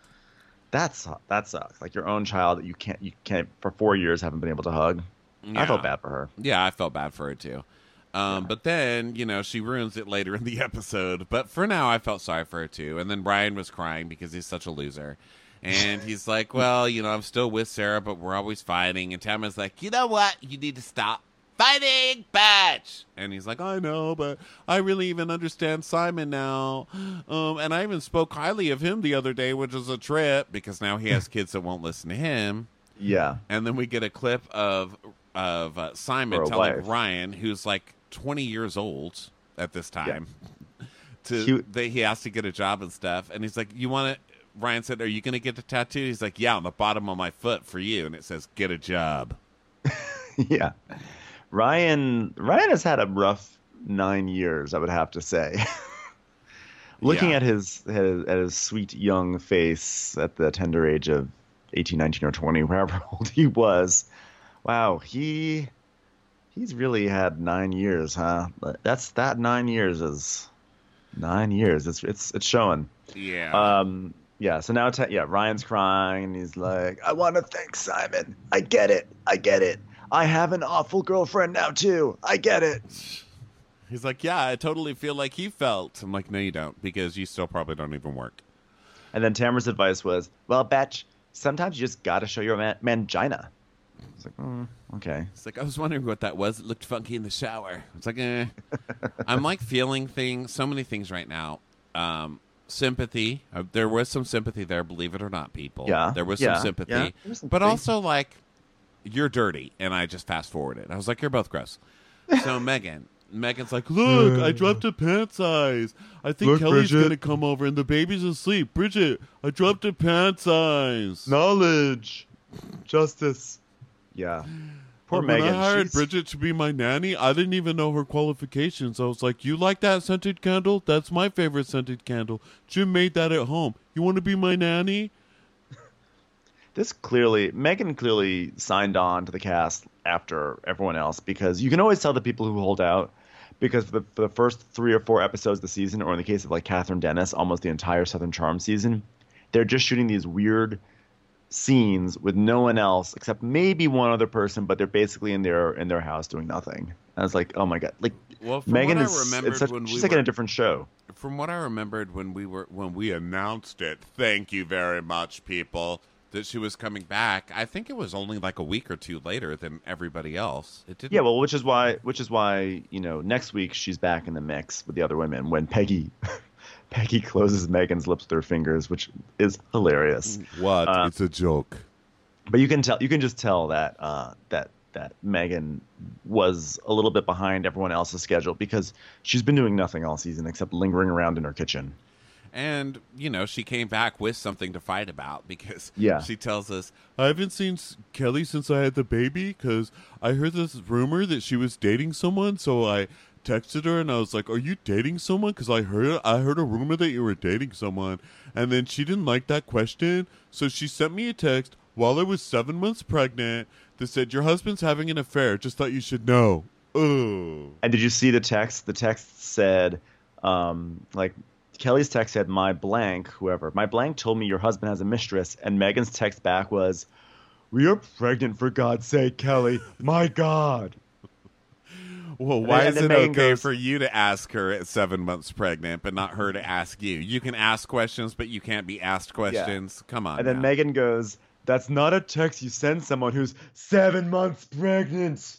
sucks. Like your own child that you can't for 4 years haven't been able to hug. I felt bad for her. Yeah, I felt bad for her too. But then, she ruins it later in the episode. But for now, I felt sorry for her too. And then Brian was crying because he's such a loser. And he's like, well, I'm still with Sarah, but we're always fighting. And Tamara's like, you know what? You need to stop fighting, batch. And he's like, I know, but I really even understand Simon now. And I even spoke highly of him the other day, which was a trip, because now he has kids that won't listen to him. Yeah. And then we get a clip of Simon Or a telling wife. Ryan, who's like 20 years old at this time, Cute. that he has to get a job and stuff. And he's like, you want to? Ryan said, are you going to get the tattoo? He's like, yeah, on the bottom of my foot for you. And it says, get a job. Yeah. Ryan has had a rough 9 years, I would have to say. Looking Yeah. at his sweet young face at the tender age of 18, 19, or 20, wherever old he was, wow, he's really had 9 years, huh? That 9 years is 9 years. It's showing. Yeah. Yeah, so now Ryan's crying and he's like, I want to thank Simon. I get it. I have an awful girlfriend now too. I get it. He's like, yeah, I totally feel like he felt. I'm like, no, you don't, because you still probably don't even work. And then Tamara's advice was, well, Betch, sometimes you just got to show your mangina. It's like, okay. It's like, I was wondering what that was. It looked funky in the shower. It's like, I'm like feeling so many things right now. Sympathy. There was some sympathy there, believe it or not, people. Yeah. There was some sympathy. Yeah. There was But sympathy. also, like, you're dirty. And I just fast forwarded. I was like, you're both gross. So Megan's like, look, I dropped a pant size. I think Kelly's going to come over and the baby's asleep. Bridget, I dropped a pant size. Knowledge. Justice. Yeah. Poor When Megan. I hired she's- Bridget to be my nanny, I didn't even know her qualifications. I was like, you like that scented candle? That's my favorite scented candle. Jim made that at home. You want to be my nanny? Megan clearly signed on to the cast after everyone else, because you can always tell the people who hold out, because for the first 3 or 4 episodes of the season, or in the case of like Catherine Dennis, almost the entire Southern Charm season, they're just shooting these weird scenes with no one else except maybe one other person, but they're basically in their house doing nothing. And I was like, oh my god, like Well, from Megan what is I remembered when she's we like in were, a different show. from what I remembered when we announced it, thank you very much, people, that she was coming back. I think it was only like a week or 2 later than everybody else. It didn't. Yeah, well, which is why next week she's back in the mix with the other women when Peggy closes Megan's lips with her fingers, which is hilarious. What? It's a joke. But you can just tell that that Megan was a little bit behind everyone else's schedule, because she's been doing nothing all season except lingering around in her kitchen. And, she came back with something to fight about, because Yeah. she tells us, I haven't seen Kelly since I had the baby, because I heard this rumor that she was dating someone, so I texted her and I was like, are you dating someone? Because I heard a rumor that you were dating someone. And then she didn't like that question, so she sent me a text while I was 7 months pregnant that said, your husband's having an affair, just thought you should know. Oh. And did you see the text? The text said, Kelly's text said, my blank told me your husband has a mistress, and Megan's text back was, we are pregnant, for God's sake, Kelly. My God. Well, why And is then it Megan okay goes- for you to ask her at 7 months pregnant, but not her to ask you? You can ask questions, but you can't be asked questions. Come on. And then now. Megan goes, that's not a text you send someone who's 7 months pregnant.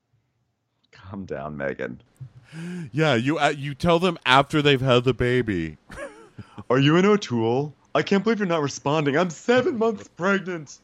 Calm down, Megan. Yeah, you tell them after they've had the baby. Are you in O'Toole? I can't believe you're not responding. I'm 7 months pregnant.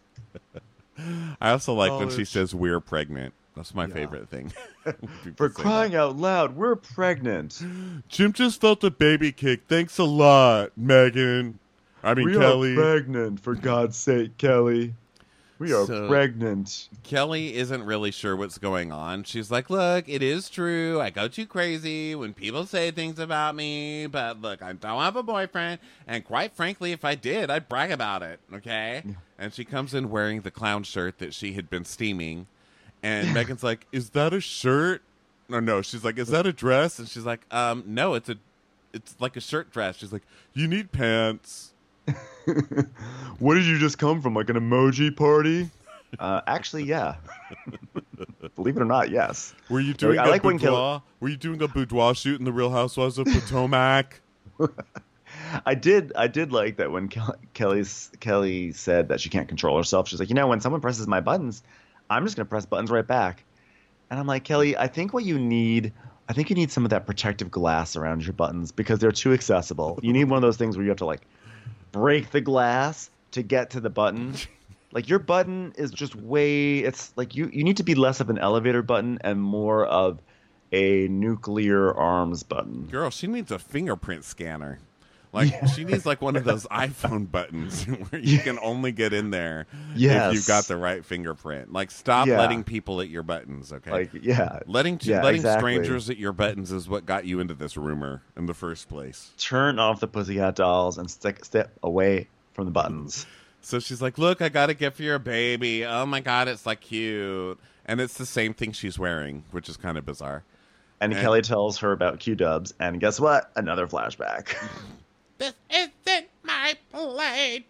I also like when she Knowledge. says we're pregnant. That's my favorite thing. For crying out loud, we're pregnant. Jim just felt a baby kick. Thanks a lot, Megan. I mean, We Kelly. are pregnant, for God's sake, Kelly. We are So- pregnant. Kelly isn't really sure what's going on. She's like, look, it is true. I go too crazy when people say things about me. But look, I don't have a boyfriend. And quite frankly, if I did, I'd brag about it. Okay? And she comes in wearing the clown shirt that she had been steaming. And Megan's like, is that a shirt? Or no, she's like, is that a dress? And she's like, no, it's like a shirt dress. She's like, you need pants. What did you just come from? Like an emoji party? Actually, yeah. Believe it or not, yes. Were you doing I a like when boudoir? Were you doing a boudoir shoot in the Real Housewives of Potomac? I did like that when Kelly said that she can't control herself. She's like, when someone presses my buttons, I'm just going to press buttons right back. And I'm like, Kelly, I think you need some of that protective glass around your buttons, because they're too accessible. You need one of those things where you have to like break the glass to get to the button. Like your button is just it's like you need to be less of an elevator button and more of a nuclear arms button. Girl, she needs a fingerprint scanner. Like, she needs like one of those iPhone buttons where you can only get in there Yes. if you've got the right fingerprint. Like, stop Yeah. letting people at your buttons, okay? Like, yeah. letting exactly. strangers at your buttons is what got you into this rumor in the first place. Turn off the Pussycat Dolls and step away from the buttons. So she's like, look, I got a gift for your baby. Oh my God, it's like cute. And it's the same thing she's wearing, which is kind of bizarre. And Kelly tells her about Q-Dubs, and guess what? Another flashback. This isn't my place. late,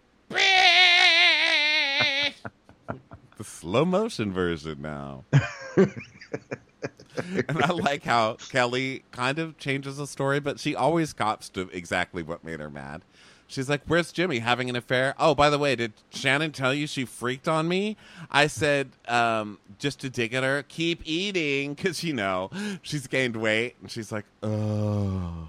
bitch. The slow motion version now. And I like how Kelly kind of changes the story, but she always cops to exactly what made her mad. She's like, where's Jimmy? Having an affair? Oh, by the way, did Shannon tell you she freaked on me? I said, just to dig at her, keep eating, because, you know, she's gained weight. And she's like, oh.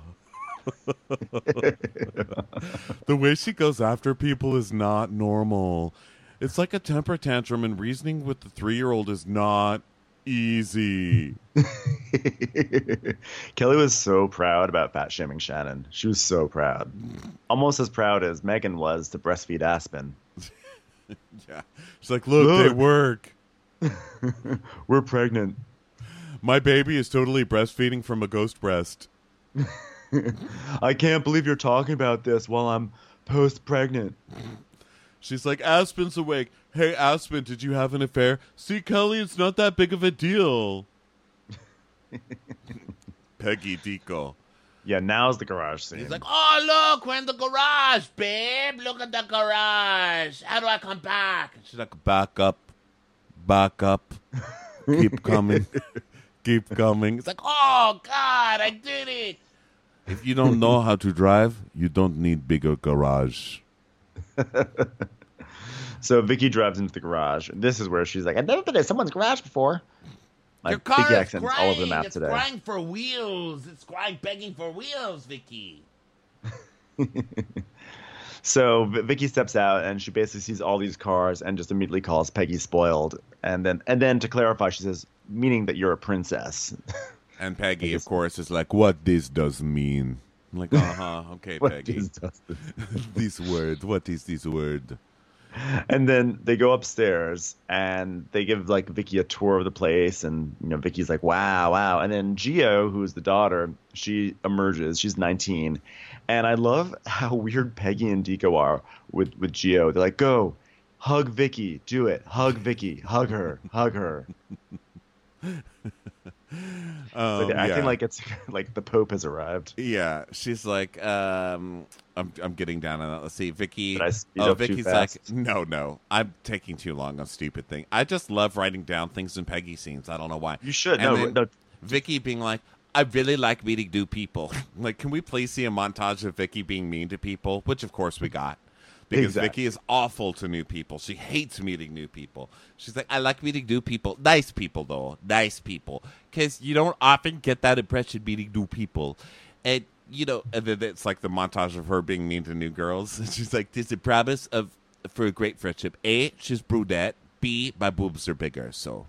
The way she goes after people is not normal. It's like a temper tantrum, and reasoning with the 3-year-old is not easy. Kelly was so proud about fat shaming Shannon. She was so proud. Almost as proud as Megan was to breastfeed Aspen. Yeah. She's like, look, they work. We're pregnant. My baby is totally breastfeeding from a ghost breast. I can't believe you're talking about this while I'm post-pregnant. She's like, Aspen's awake. Hey, Aspen, did you have an affair? See, Kelly, it's not that big of a deal. Peggy Dico. Yeah, now's the garage scene. He's like, oh, look, we're in the garage, babe. Look at the garage. How do I come back? She's like, back up. Keep coming. Keep coming. It's like, oh, God, I did it. If you don't know how to drive, you don't need bigger garage. So Vicky drives into the garage. And this is where she's like, I've never been in someone's garage before. Your Like, car Vicky is accents crying. all over the map It's today. crying for wheels. It's crying, begging for wheels, Vicky. So Vicky steps out and she basically sees all these cars and just immediately calls Peggy spoiled. And then to clarify, she says, meaning that you're a princess. And Peggy, of course, is like, what this does mean? I'm like, okay, What Peggy. is this? This word, what is this word? And then they go upstairs and they give like Vicky a tour of the place, and you know Vicky's like, wow. And then Gio, who's the daughter, she emerges. She's 19, and I love how weird Peggy and Dico are with Gio. They're like, go, hug Vicky, do it, hug Vicky, hug her. So they're acting like it's like the Pope has arrived. Yeah, she's like, I'm getting down on that. Let's see, Vicky. Did I speed up too Vicky's like, fast? no, I'm taking too long on stupid thing. I just love writing down things in Peggy scenes. I don't know why. You should. And No. Vicky being like, I really like meeting new people. Like, can we please see a montage of Vicky being mean to people? Which, of course, we got. Because Exactly. Vicky is awful to new people. She hates meeting new people. She's like, I like meeting new people. Nice people, though. Nice people. Because you don't often get that impression meeting new people. And, you know, and then it's like the montage of her being mean to new girls. And she's like, there's a promise for a great friendship. A, she's brunette. B, my boobs are bigger, so.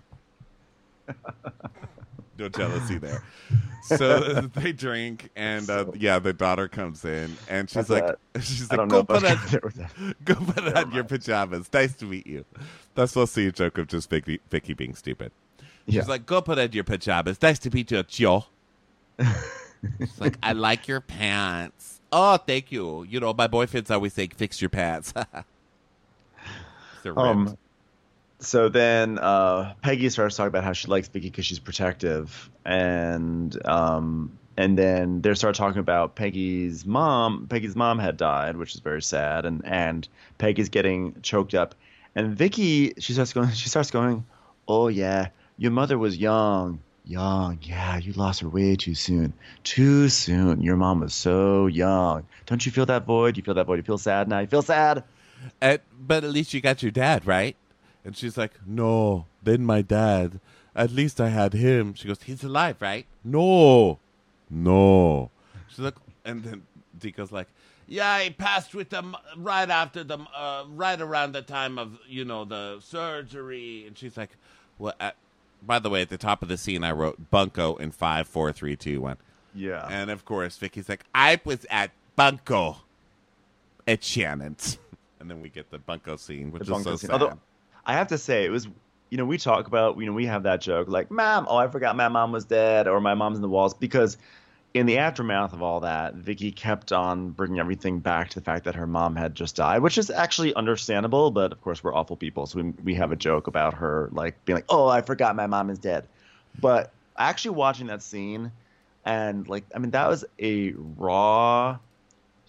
No jealousy there. So they drink, and the daughter comes in, and she's like, I go don't know if I put was on, gonna get with that. go put on your pajamas. Nice to meet you. That's supposed to be a joke of just Vicky being stupid. Yeah. She's like, go put on your pajamas. Nice to meet you, Joe. She's like, I like your pants. Oh, thank you. You know, my boyfriends always say, fix your pants. They're ripped. So then Peggy starts talking about how she likes Vicky because she's protective, and then they start talking about Peggy's mom. Peggy's mom had died, which is very sad, and Peggy's getting choked up, and Vicky she starts going, oh yeah, your mother was young, yeah, you lost her way too soon. Your mom was so young. Don't you feel that void? You feel sad now. You feel sad. But at least you got your dad, right? And she's like, no, then my dad. At least I had him. She goes, he's alive, right? No. She's like, and then Dico's like, Yeah, he passed with them right after them, right around the time of, you know, the surgery. and she's like, well, by the way, at the top of the scene, I wrote Bunko in 5, 4, 3, 2, 1. Yeah. And of course, Vicky's like, I was at Bunko at Shannon's. And then we get the Bunko scene, which The is so Bunko scene. sad. Although, I have to say, it was, you know, we talk about, you know, we have that joke like, Mom, I forgot my mom was dead, or my mom's in the walls, because in the aftermath of all that, Vicky kept on bringing everything back to the fact that her mom had just died, which is actually understandable, but of course we're awful people, so we have a joke about her like being like, oh, I forgot my mom is dead. But actually watching that scene, and like, I mean, that was a raw,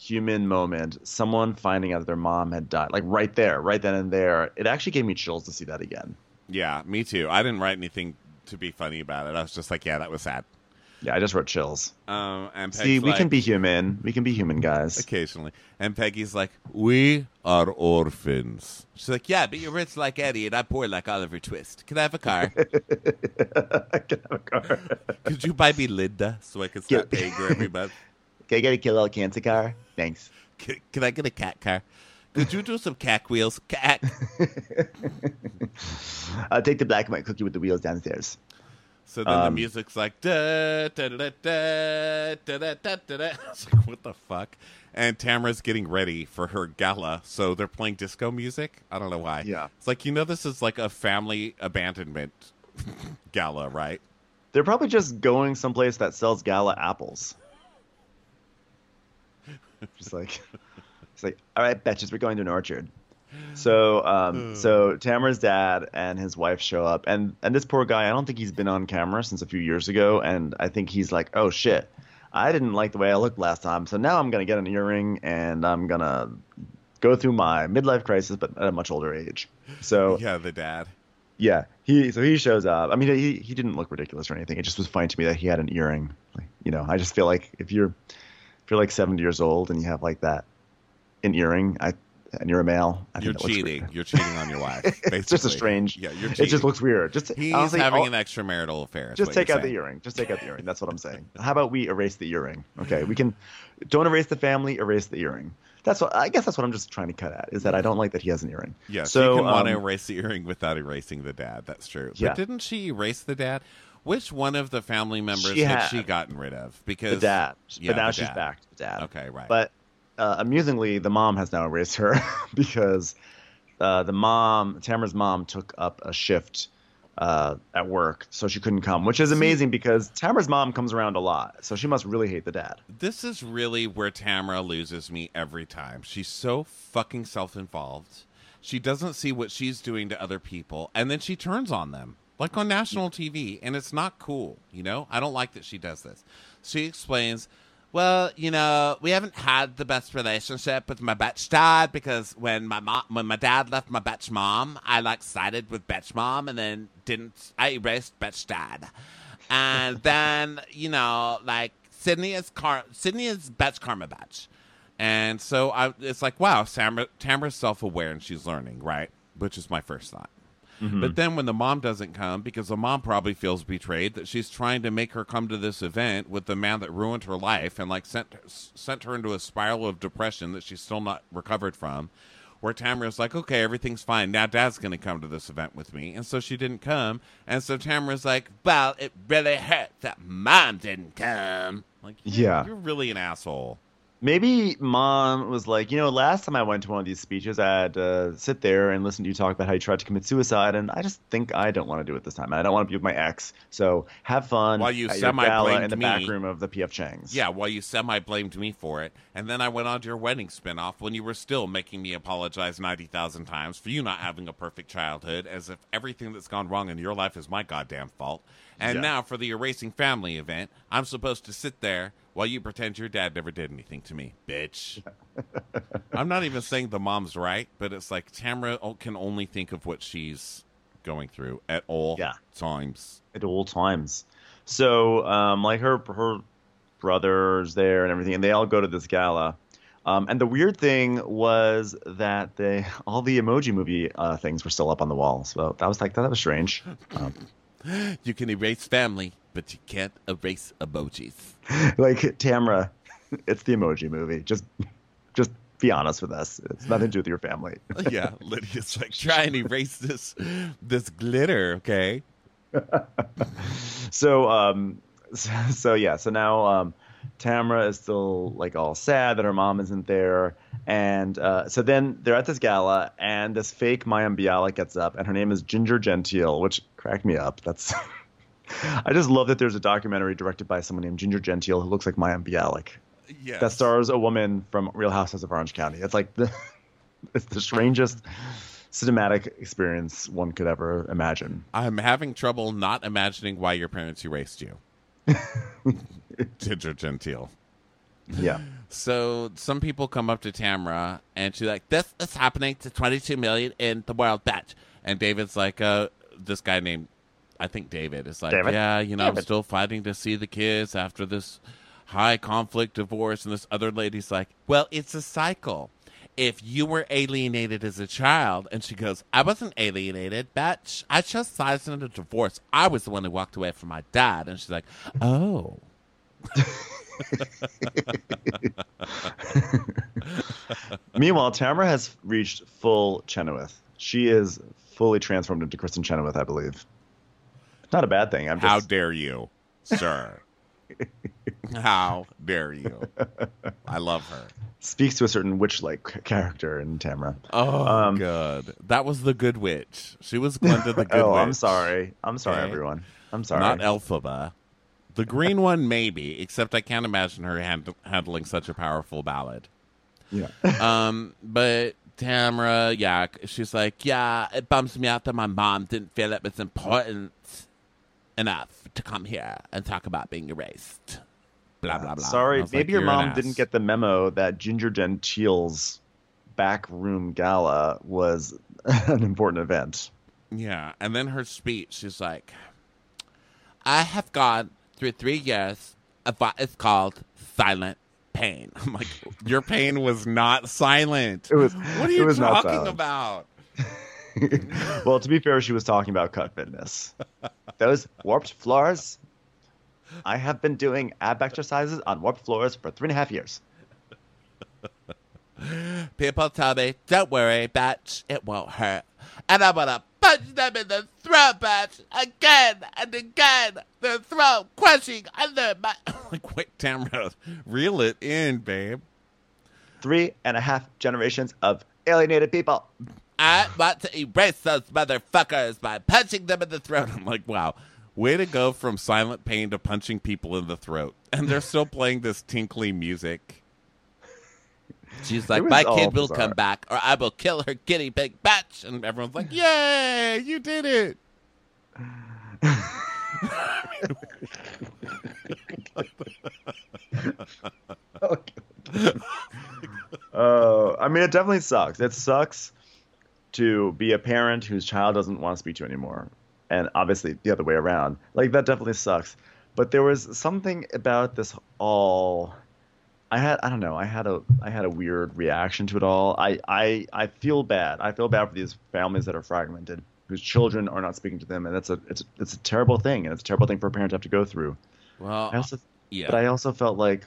human moment, someone finding out their mom had died, like right there, right then and there. It actually gave me chills to see that again. Yeah, me too. I didn't write anything to be funny about it. I was just like, yeah, that was sad. Yeah, I just wrote chills. And Peg's See, we like, can be human. We can be human, guys. occasionally. And Peggy's like, we are orphans. She's like, yeah, but you're rich like Eddie and I'm poor like Oliver Twist. Can I have a car? I can have a car. Could you buy me Linda so I can start paying her every month? Can I get a Kilo Cancer car? Thanks. Can I get a cat car? Could you do some cat wheels? Cat. I'll take the black and white cookie with the wheels downstairs. So then the music's like da da da da da da da da da. It's like, what the fuck? And Tamara's getting ready for her gala, so they're playing disco music. I don't know why. Yeah. It's like, this is like a family abandonment gala, right? They're probably just going someplace that sells gala apples. Just like, it's like, all right, betches, we're going to an orchard. So Tamara's dad and his wife show up, and this poor guy, I don't think he's been on camera since a few years ago, and I think he's like, oh shit, I didn't like the way I looked last time, so now I'm gonna get an earring and I'm gonna go through my midlife crisis, but at a much older age. So Yeah, the dad. yeah, he shows up. I mean, he didn't look ridiculous or anything. It just was funny to me that he had an earring. Like, I just feel like if you're like 70 years old and you have like that an earring, and you're a male, I think You're that looks cheating. weird. You're cheating on your wife. Basically. It's just a strange. Yeah, you're It cheating. just looks weird. Just He's honestly, having an extramarital affair. is just what take you're out the saying. earring. Just take out the earring. That's what I'm saying. How about we erase the earring? Okay, we can. Don't erase the family. Erase the earring. That's what I guess. That's what I'm just trying to cut at. Is that I don't like that he has an earring. Yeah, So she can want to erase the earring without erasing the dad. That's true. Yeah. But didn't she erase the dad? Which one of the family members She had had. she gotten rid of? Because the dad. Yeah, But now the she's dad. back to the dad. Okay, right. But amusingly, the mom has now erased her because Tamara's mom took up a shift at work, so she couldn't come, which is amazing because Tamara's mom comes around a lot, so she must really hate the dad. This is really where Tamara loses me every time. She's so fucking self-involved. She doesn't see what she's doing to other people, and then she turns on them, like on national TV, and it's not cool, I don't like that she does this. She explains, well, we haven't had the best relationship with my bitch dad because when my dad left my bitch mom, I sided with bitch mom and then I erased bitch dad. And then, Sydney is bitch karma bitch. And so it's like, wow, Tamara's self-aware and she's learning, right? Which is my first thought. Mm-hmm. But then when the mom doesn't come, because the mom probably feels betrayed, that she's trying to make her come to this event with the man that ruined her life and sent her into a spiral of depression that she's still not recovered from, where Tamara's like, okay, everything's fine. Now dad's going to come to this event with me. And so she didn't come. And so Tamara's like, well, it really hurt that mom didn't come. Like, Yeah. You're really an asshole. Maybe mom was like, last time I went to one of these speeches, I had to sit there and listen to you talk about how you tried to commit suicide, and I just think I don't want to do it this time. And I don't want to be with my ex. So have fun While you at your gala semi-blamed in the me. back room of the P.F. Chang's. Yeah, well, you semi-blamed me for it, and then I went on to your wedding spinoff when you were still making me apologize 90,000 times for you not having a perfect childhood, as if everything that's gone wrong in your life is my goddamn fault. And Yeah. now for the Erasing Family event, I'm supposed to sit there while you pretend your dad never did anything to me, bitch. I'm not even saying the mom's right, but it's like Tamara can only think of what she's going through at all times. At all times. So, her brother's there and everything, and they all go to this gala. And the weird thing was that all the Emoji Movie things were still up on the wall. So that was strange. You can erase family, but you can't erase emojis. Like, Tamara, it's the Emoji Movie. Just be honest with us. It's nothing to do with your family. Yeah, Lydia's like, try and erase this glitter, okay? So now Tamara is still like all sad that her mom isn't there, and so then they're at this gala, and this fake Mayim Bialik gets up, and her name is Ginger Gentile, which cracked me up. That's I just love that there's a documentary directed by someone named Ginger Gentile who looks like Mayim Bialik. Yes. That stars a woman from Real Housewives of Orange County. It's like it's the strangest cinematic experience one could ever imagine. I'm having trouble not imagining why your parents erased you. Ginger Gentile. Yeah. So some people come up to Tamra, and she's like, "This is happening to 22 million in the world, bitch." And David's like, this guy named, I think David, is like, David? "Yeah, you know, I'm David. still fighting to see the kids after this high conflict divorce." And this other lady's like, "Well, it's a cycle. If you were alienated as a child," and she goes, "I wasn't alienated, bitch. I chose sides in a divorce. I was the one who walked away from my dad." And she's like, "Oh." Meanwhile, Tamara has reached full Chenoweth. She is fully transformed into Kristen Chenoweth, I believe. Not a bad thing. I'm just... How dare you, sir? How dare you? I love her. Speaks to a certain witch-like character in Tamara. Oh, good. That was the good witch. She was Glenda the good witch. I'm sorry. I'm sorry, Okay. everyone. I'm sorry. Not Elphaba. The green one, maybe, except I can't imagine her handling such a powerful ballad. Yeah. But Tamara, yeah, she's like, "Yeah, it bums me out that my mom didn't feel it was important enough to come here and talk about being erased." Blah, blah, blah. I Sorry, was maybe like, your "You're an mom ass." didn't get the memo that Ginger Gentile's backroom gala was an important event. Yeah, and then her speech, she's like, "I have gone through 3 years of what is called silent pain." I'm like, your pain was not silent. It was. What are it you was not talking silent. about? Well, to be fair, she was talking about cut fitness. Those warped floors. I have been doing ab exercises on warped floors for 3.5 years. People tell me, "Don't worry, bitch, it won't hurt." And I'm gonna punch them in the throat, bitch, again and again. Their throat crushing under my... like, wait, Tamara, reel it in, babe. 3.5 generations of alienated people. I want to erase those motherfuckers by punching them in the throat. I'm like, wow, way to go from silent pain to punching people in the throat. And they're still playing this tinkly music. She's like, was "My all kid will bizarre. come back, or I will kill her guinea pig bitch." And everyone's like, "Yay, you did it." I mean, it definitely sucks. It sucks to be a parent whose child doesn't want to speak to you anymore. And obviously the other way around. Like, that definitely sucks. But there was something about this all... I had a weird reaction to it all. I feel bad. I feel bad for these families that are fragmented, whose children are not speaking to them, and it's a terrible thing, and it's a terrible thing for a parent to have to go through. Well, yeah. But I also felt like,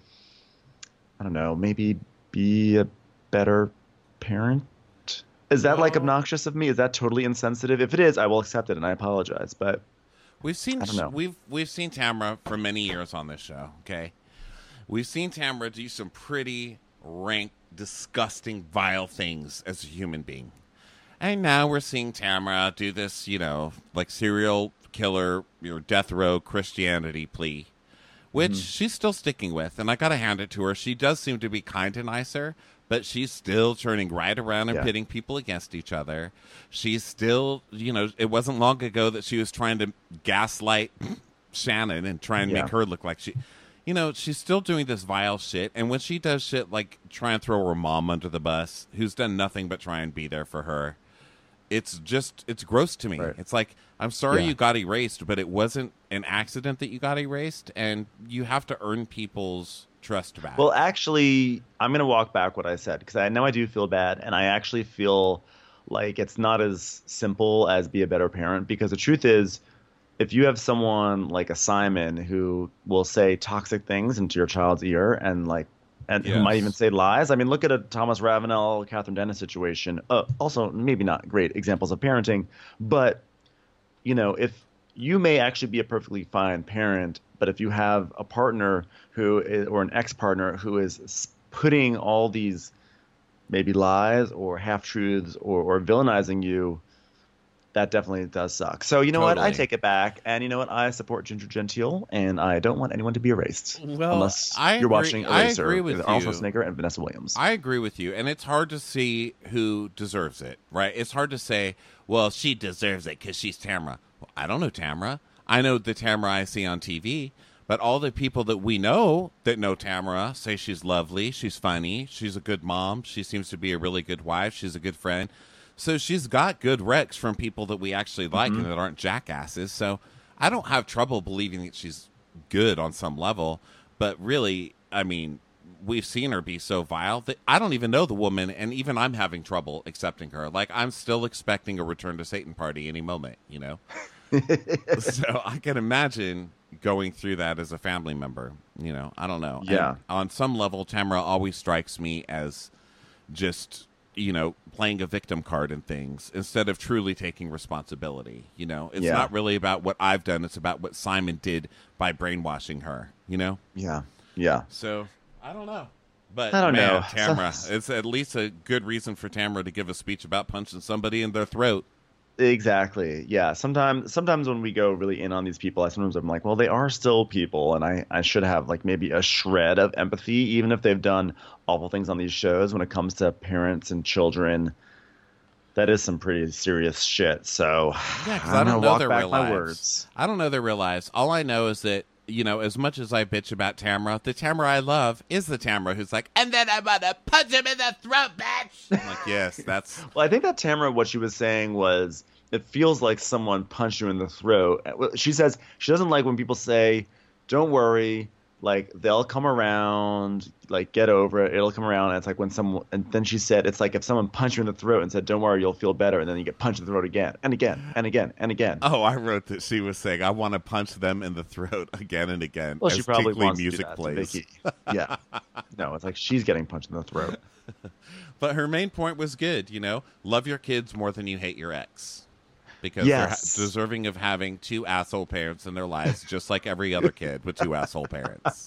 I don't know, maybe be a better parent. Is that like Well- obnoxious of me? Is that totally insensitive? If it is, I will accept it and I apologize. But We've seen I don't know. we've seen Tamara for many years on this show. Okay, we've seen Tamara do some pretty rank, disgusting, vile things as a human being, and now we're seeing Tamara do this, like serial killer, death row Christianity plea, which she's still sticking with, and I gotta hand it to her. She does seem to be kind of nicer. But she's still turning right around and Yeah. pitting people against each other. She's still, it wasn't long ago that she was trying to gaslight Shannon and try and Yeah. make her look like she's still doing this vile shit. And when she does shit like try and throw her mom under the bus, who's done nothing but try and be there for her, it's gross to me. Right. It's like, I'm sorry Yeah. you got erased, but it wasn't an accident that you got erased, and you have to earn people's trust back. well, actually, I'm gonna walk back what I said because I know I do feel bad, and I actually feel like it's not as simple as be a better parent. Because the truth is, if you have someone like a Simon who will say toxic things into your child's ear and who might Yes. even say lies. I mean, look at a Thomas Ravenel, Catherine Dennis situation. Also, maybe not great examples of parenting, but if you may actually be a perfectly fine parent, but if you have a partner or an ex-partner who is putting all these maybe lies or half-truths or villainizing you, that definitely does suck. So you know what? I Totally. take it back. And you know what? I support Ginger Gentile, and I don't want anyone to be erased. Well, unless I you're agree- watching I Eraser agree with Arnold you. Schwarzenegger and Vanessa Williams. I agree with you, and it's hard to see who deserves it, right? It's hard to say, well, she deserves it because she's Tamara. Well, I don't know Tamara. I know the Tamara I see on TV, But all the people that we know that know Tamara say she's lovely, she's funny, she's a good mom, she seems to be a really good wife, she's a good friend. So she's got good recs from people that we actually like and that aren't jackasses. So I don't have trouble believing that she's good on some level. But really, I mean, we've seen her be so vile that I don't even know the woman, and even I'm having trouble accepting her. Like, I'm still expecting a Return to Satan party any moment, you know? So I can imagine going through that as a family member, you know? I don't know. Yeah. And on some level, Tamara always strikes me as just, you know, playing a victim card and things instead of truly taking responsibility, you know? It's not really about what I've done. It's about what Simon did by brainwashing her, you know? Yeah. Yeah. So I don't know. But I don't man, know. Tamara, it's at least a good reason for Tamara to give a speech about punching somebody in their throat. Exactly. Yeah. Sometimes when we go really in on these people, I'm like, well, they are still people, and I should have like maybe a shred of empathy, even if they've done awful things on these shows. When it comes to parents and children, that is some pretty serious shit. So Yeah, because I don't know their real my lives. words. I don't know their real lives. All I know is that, you know, as much as I bitch about Tamara, the Tamara I love is the Tamara who's like, and then I'm gonna punch him in the throat, bitch. I'm like, yes, that's Well, I think that Tamara, what she was saying was, it feels like someone punched you in the throat. She says she doesn't like when people say, don't worry, like, they'll come around, like, get over it, it'll come around. And it's like when someone, and then she said, it's like if someone punched you in the throat and said, don't worry, you'll feel better. And then you get punched in the throat again and again and again and again. Oh, I wrote that she was saying, I want to punch them in the throat again and again. Well, she as probably tinkly wants music to do that plays. to Vicky. Yeah. No, it's like she's getting punched in the throat. But her main point was good, you know, love your kids more than you hate your ex. Because Yes. they're deserving of having two asshole parents in their lives, just like every other kid with two asshole parents.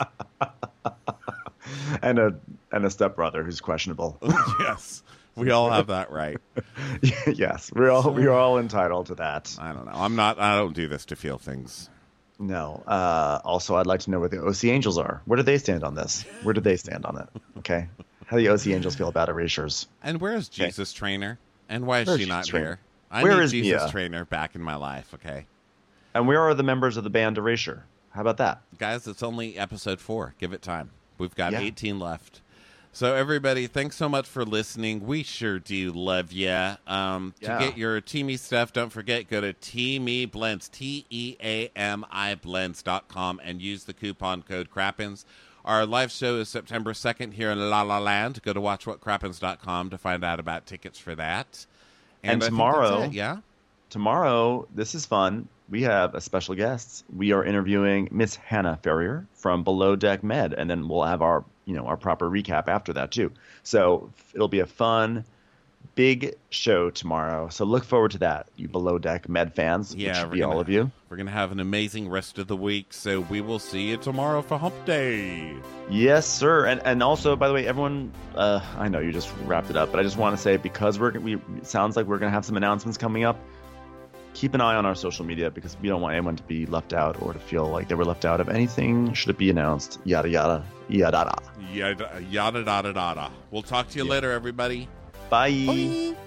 And a stepbrother who's questionable. Yes, we all have that right. Yes, we're all entitled to that. I don't know. I don't do this to feel things. No. Also, I'd like to know where the OC Angels are. Where do they stand on this? Where do they stand on it? Okay. How do the OC Angels feel about erasures? And where is Jesus Trainer? And why is Where's she not Jesus Trainer? here? I Where need is Jesus Mia? Trainer back in my life, okay? And where are the members of the band Erasure? How about that? Guys, it's only episode 4. Give it time. We've got Yeah. 18 left. So everybody, thanks so much for listening. We sure do love ya. To get your Teamy stuff, don't forget, go to Teamy Blends, TEAMI Blends.com, and use the coupon code Crappens. Our live show is September 2nd here in La La Land. Go to watchwhatcrappens.com to find out about tickets for that. And I think tomorrow- that's it, yeah? Tomorrow, this is fun. We have a special guest. We are interviewing Miss Hannah Ferrier from Below Deck Med, and then we'll have our proper recap after that too. So it'll be a fun, big show tomorrow. So look forward to that, you Below Deck Med fans. Yeah, which should we're be gonna- all of you. We're going to have an amazing rest of the week, so we will see you tomorrow for Hump Day. Yes, sir. And also, by the way, everyone, I know you just wrapped it up, but I just want to say, because it sounds like we're going to have some announcements coming up, keep an eye on our social media, because we don't want anyone to be left out or to feel like they were left out of anything. Should it be announced? Yada, yada, yada. Yada, yada, yada, yada. We'll talk to you later, everybody. Bye. Bye.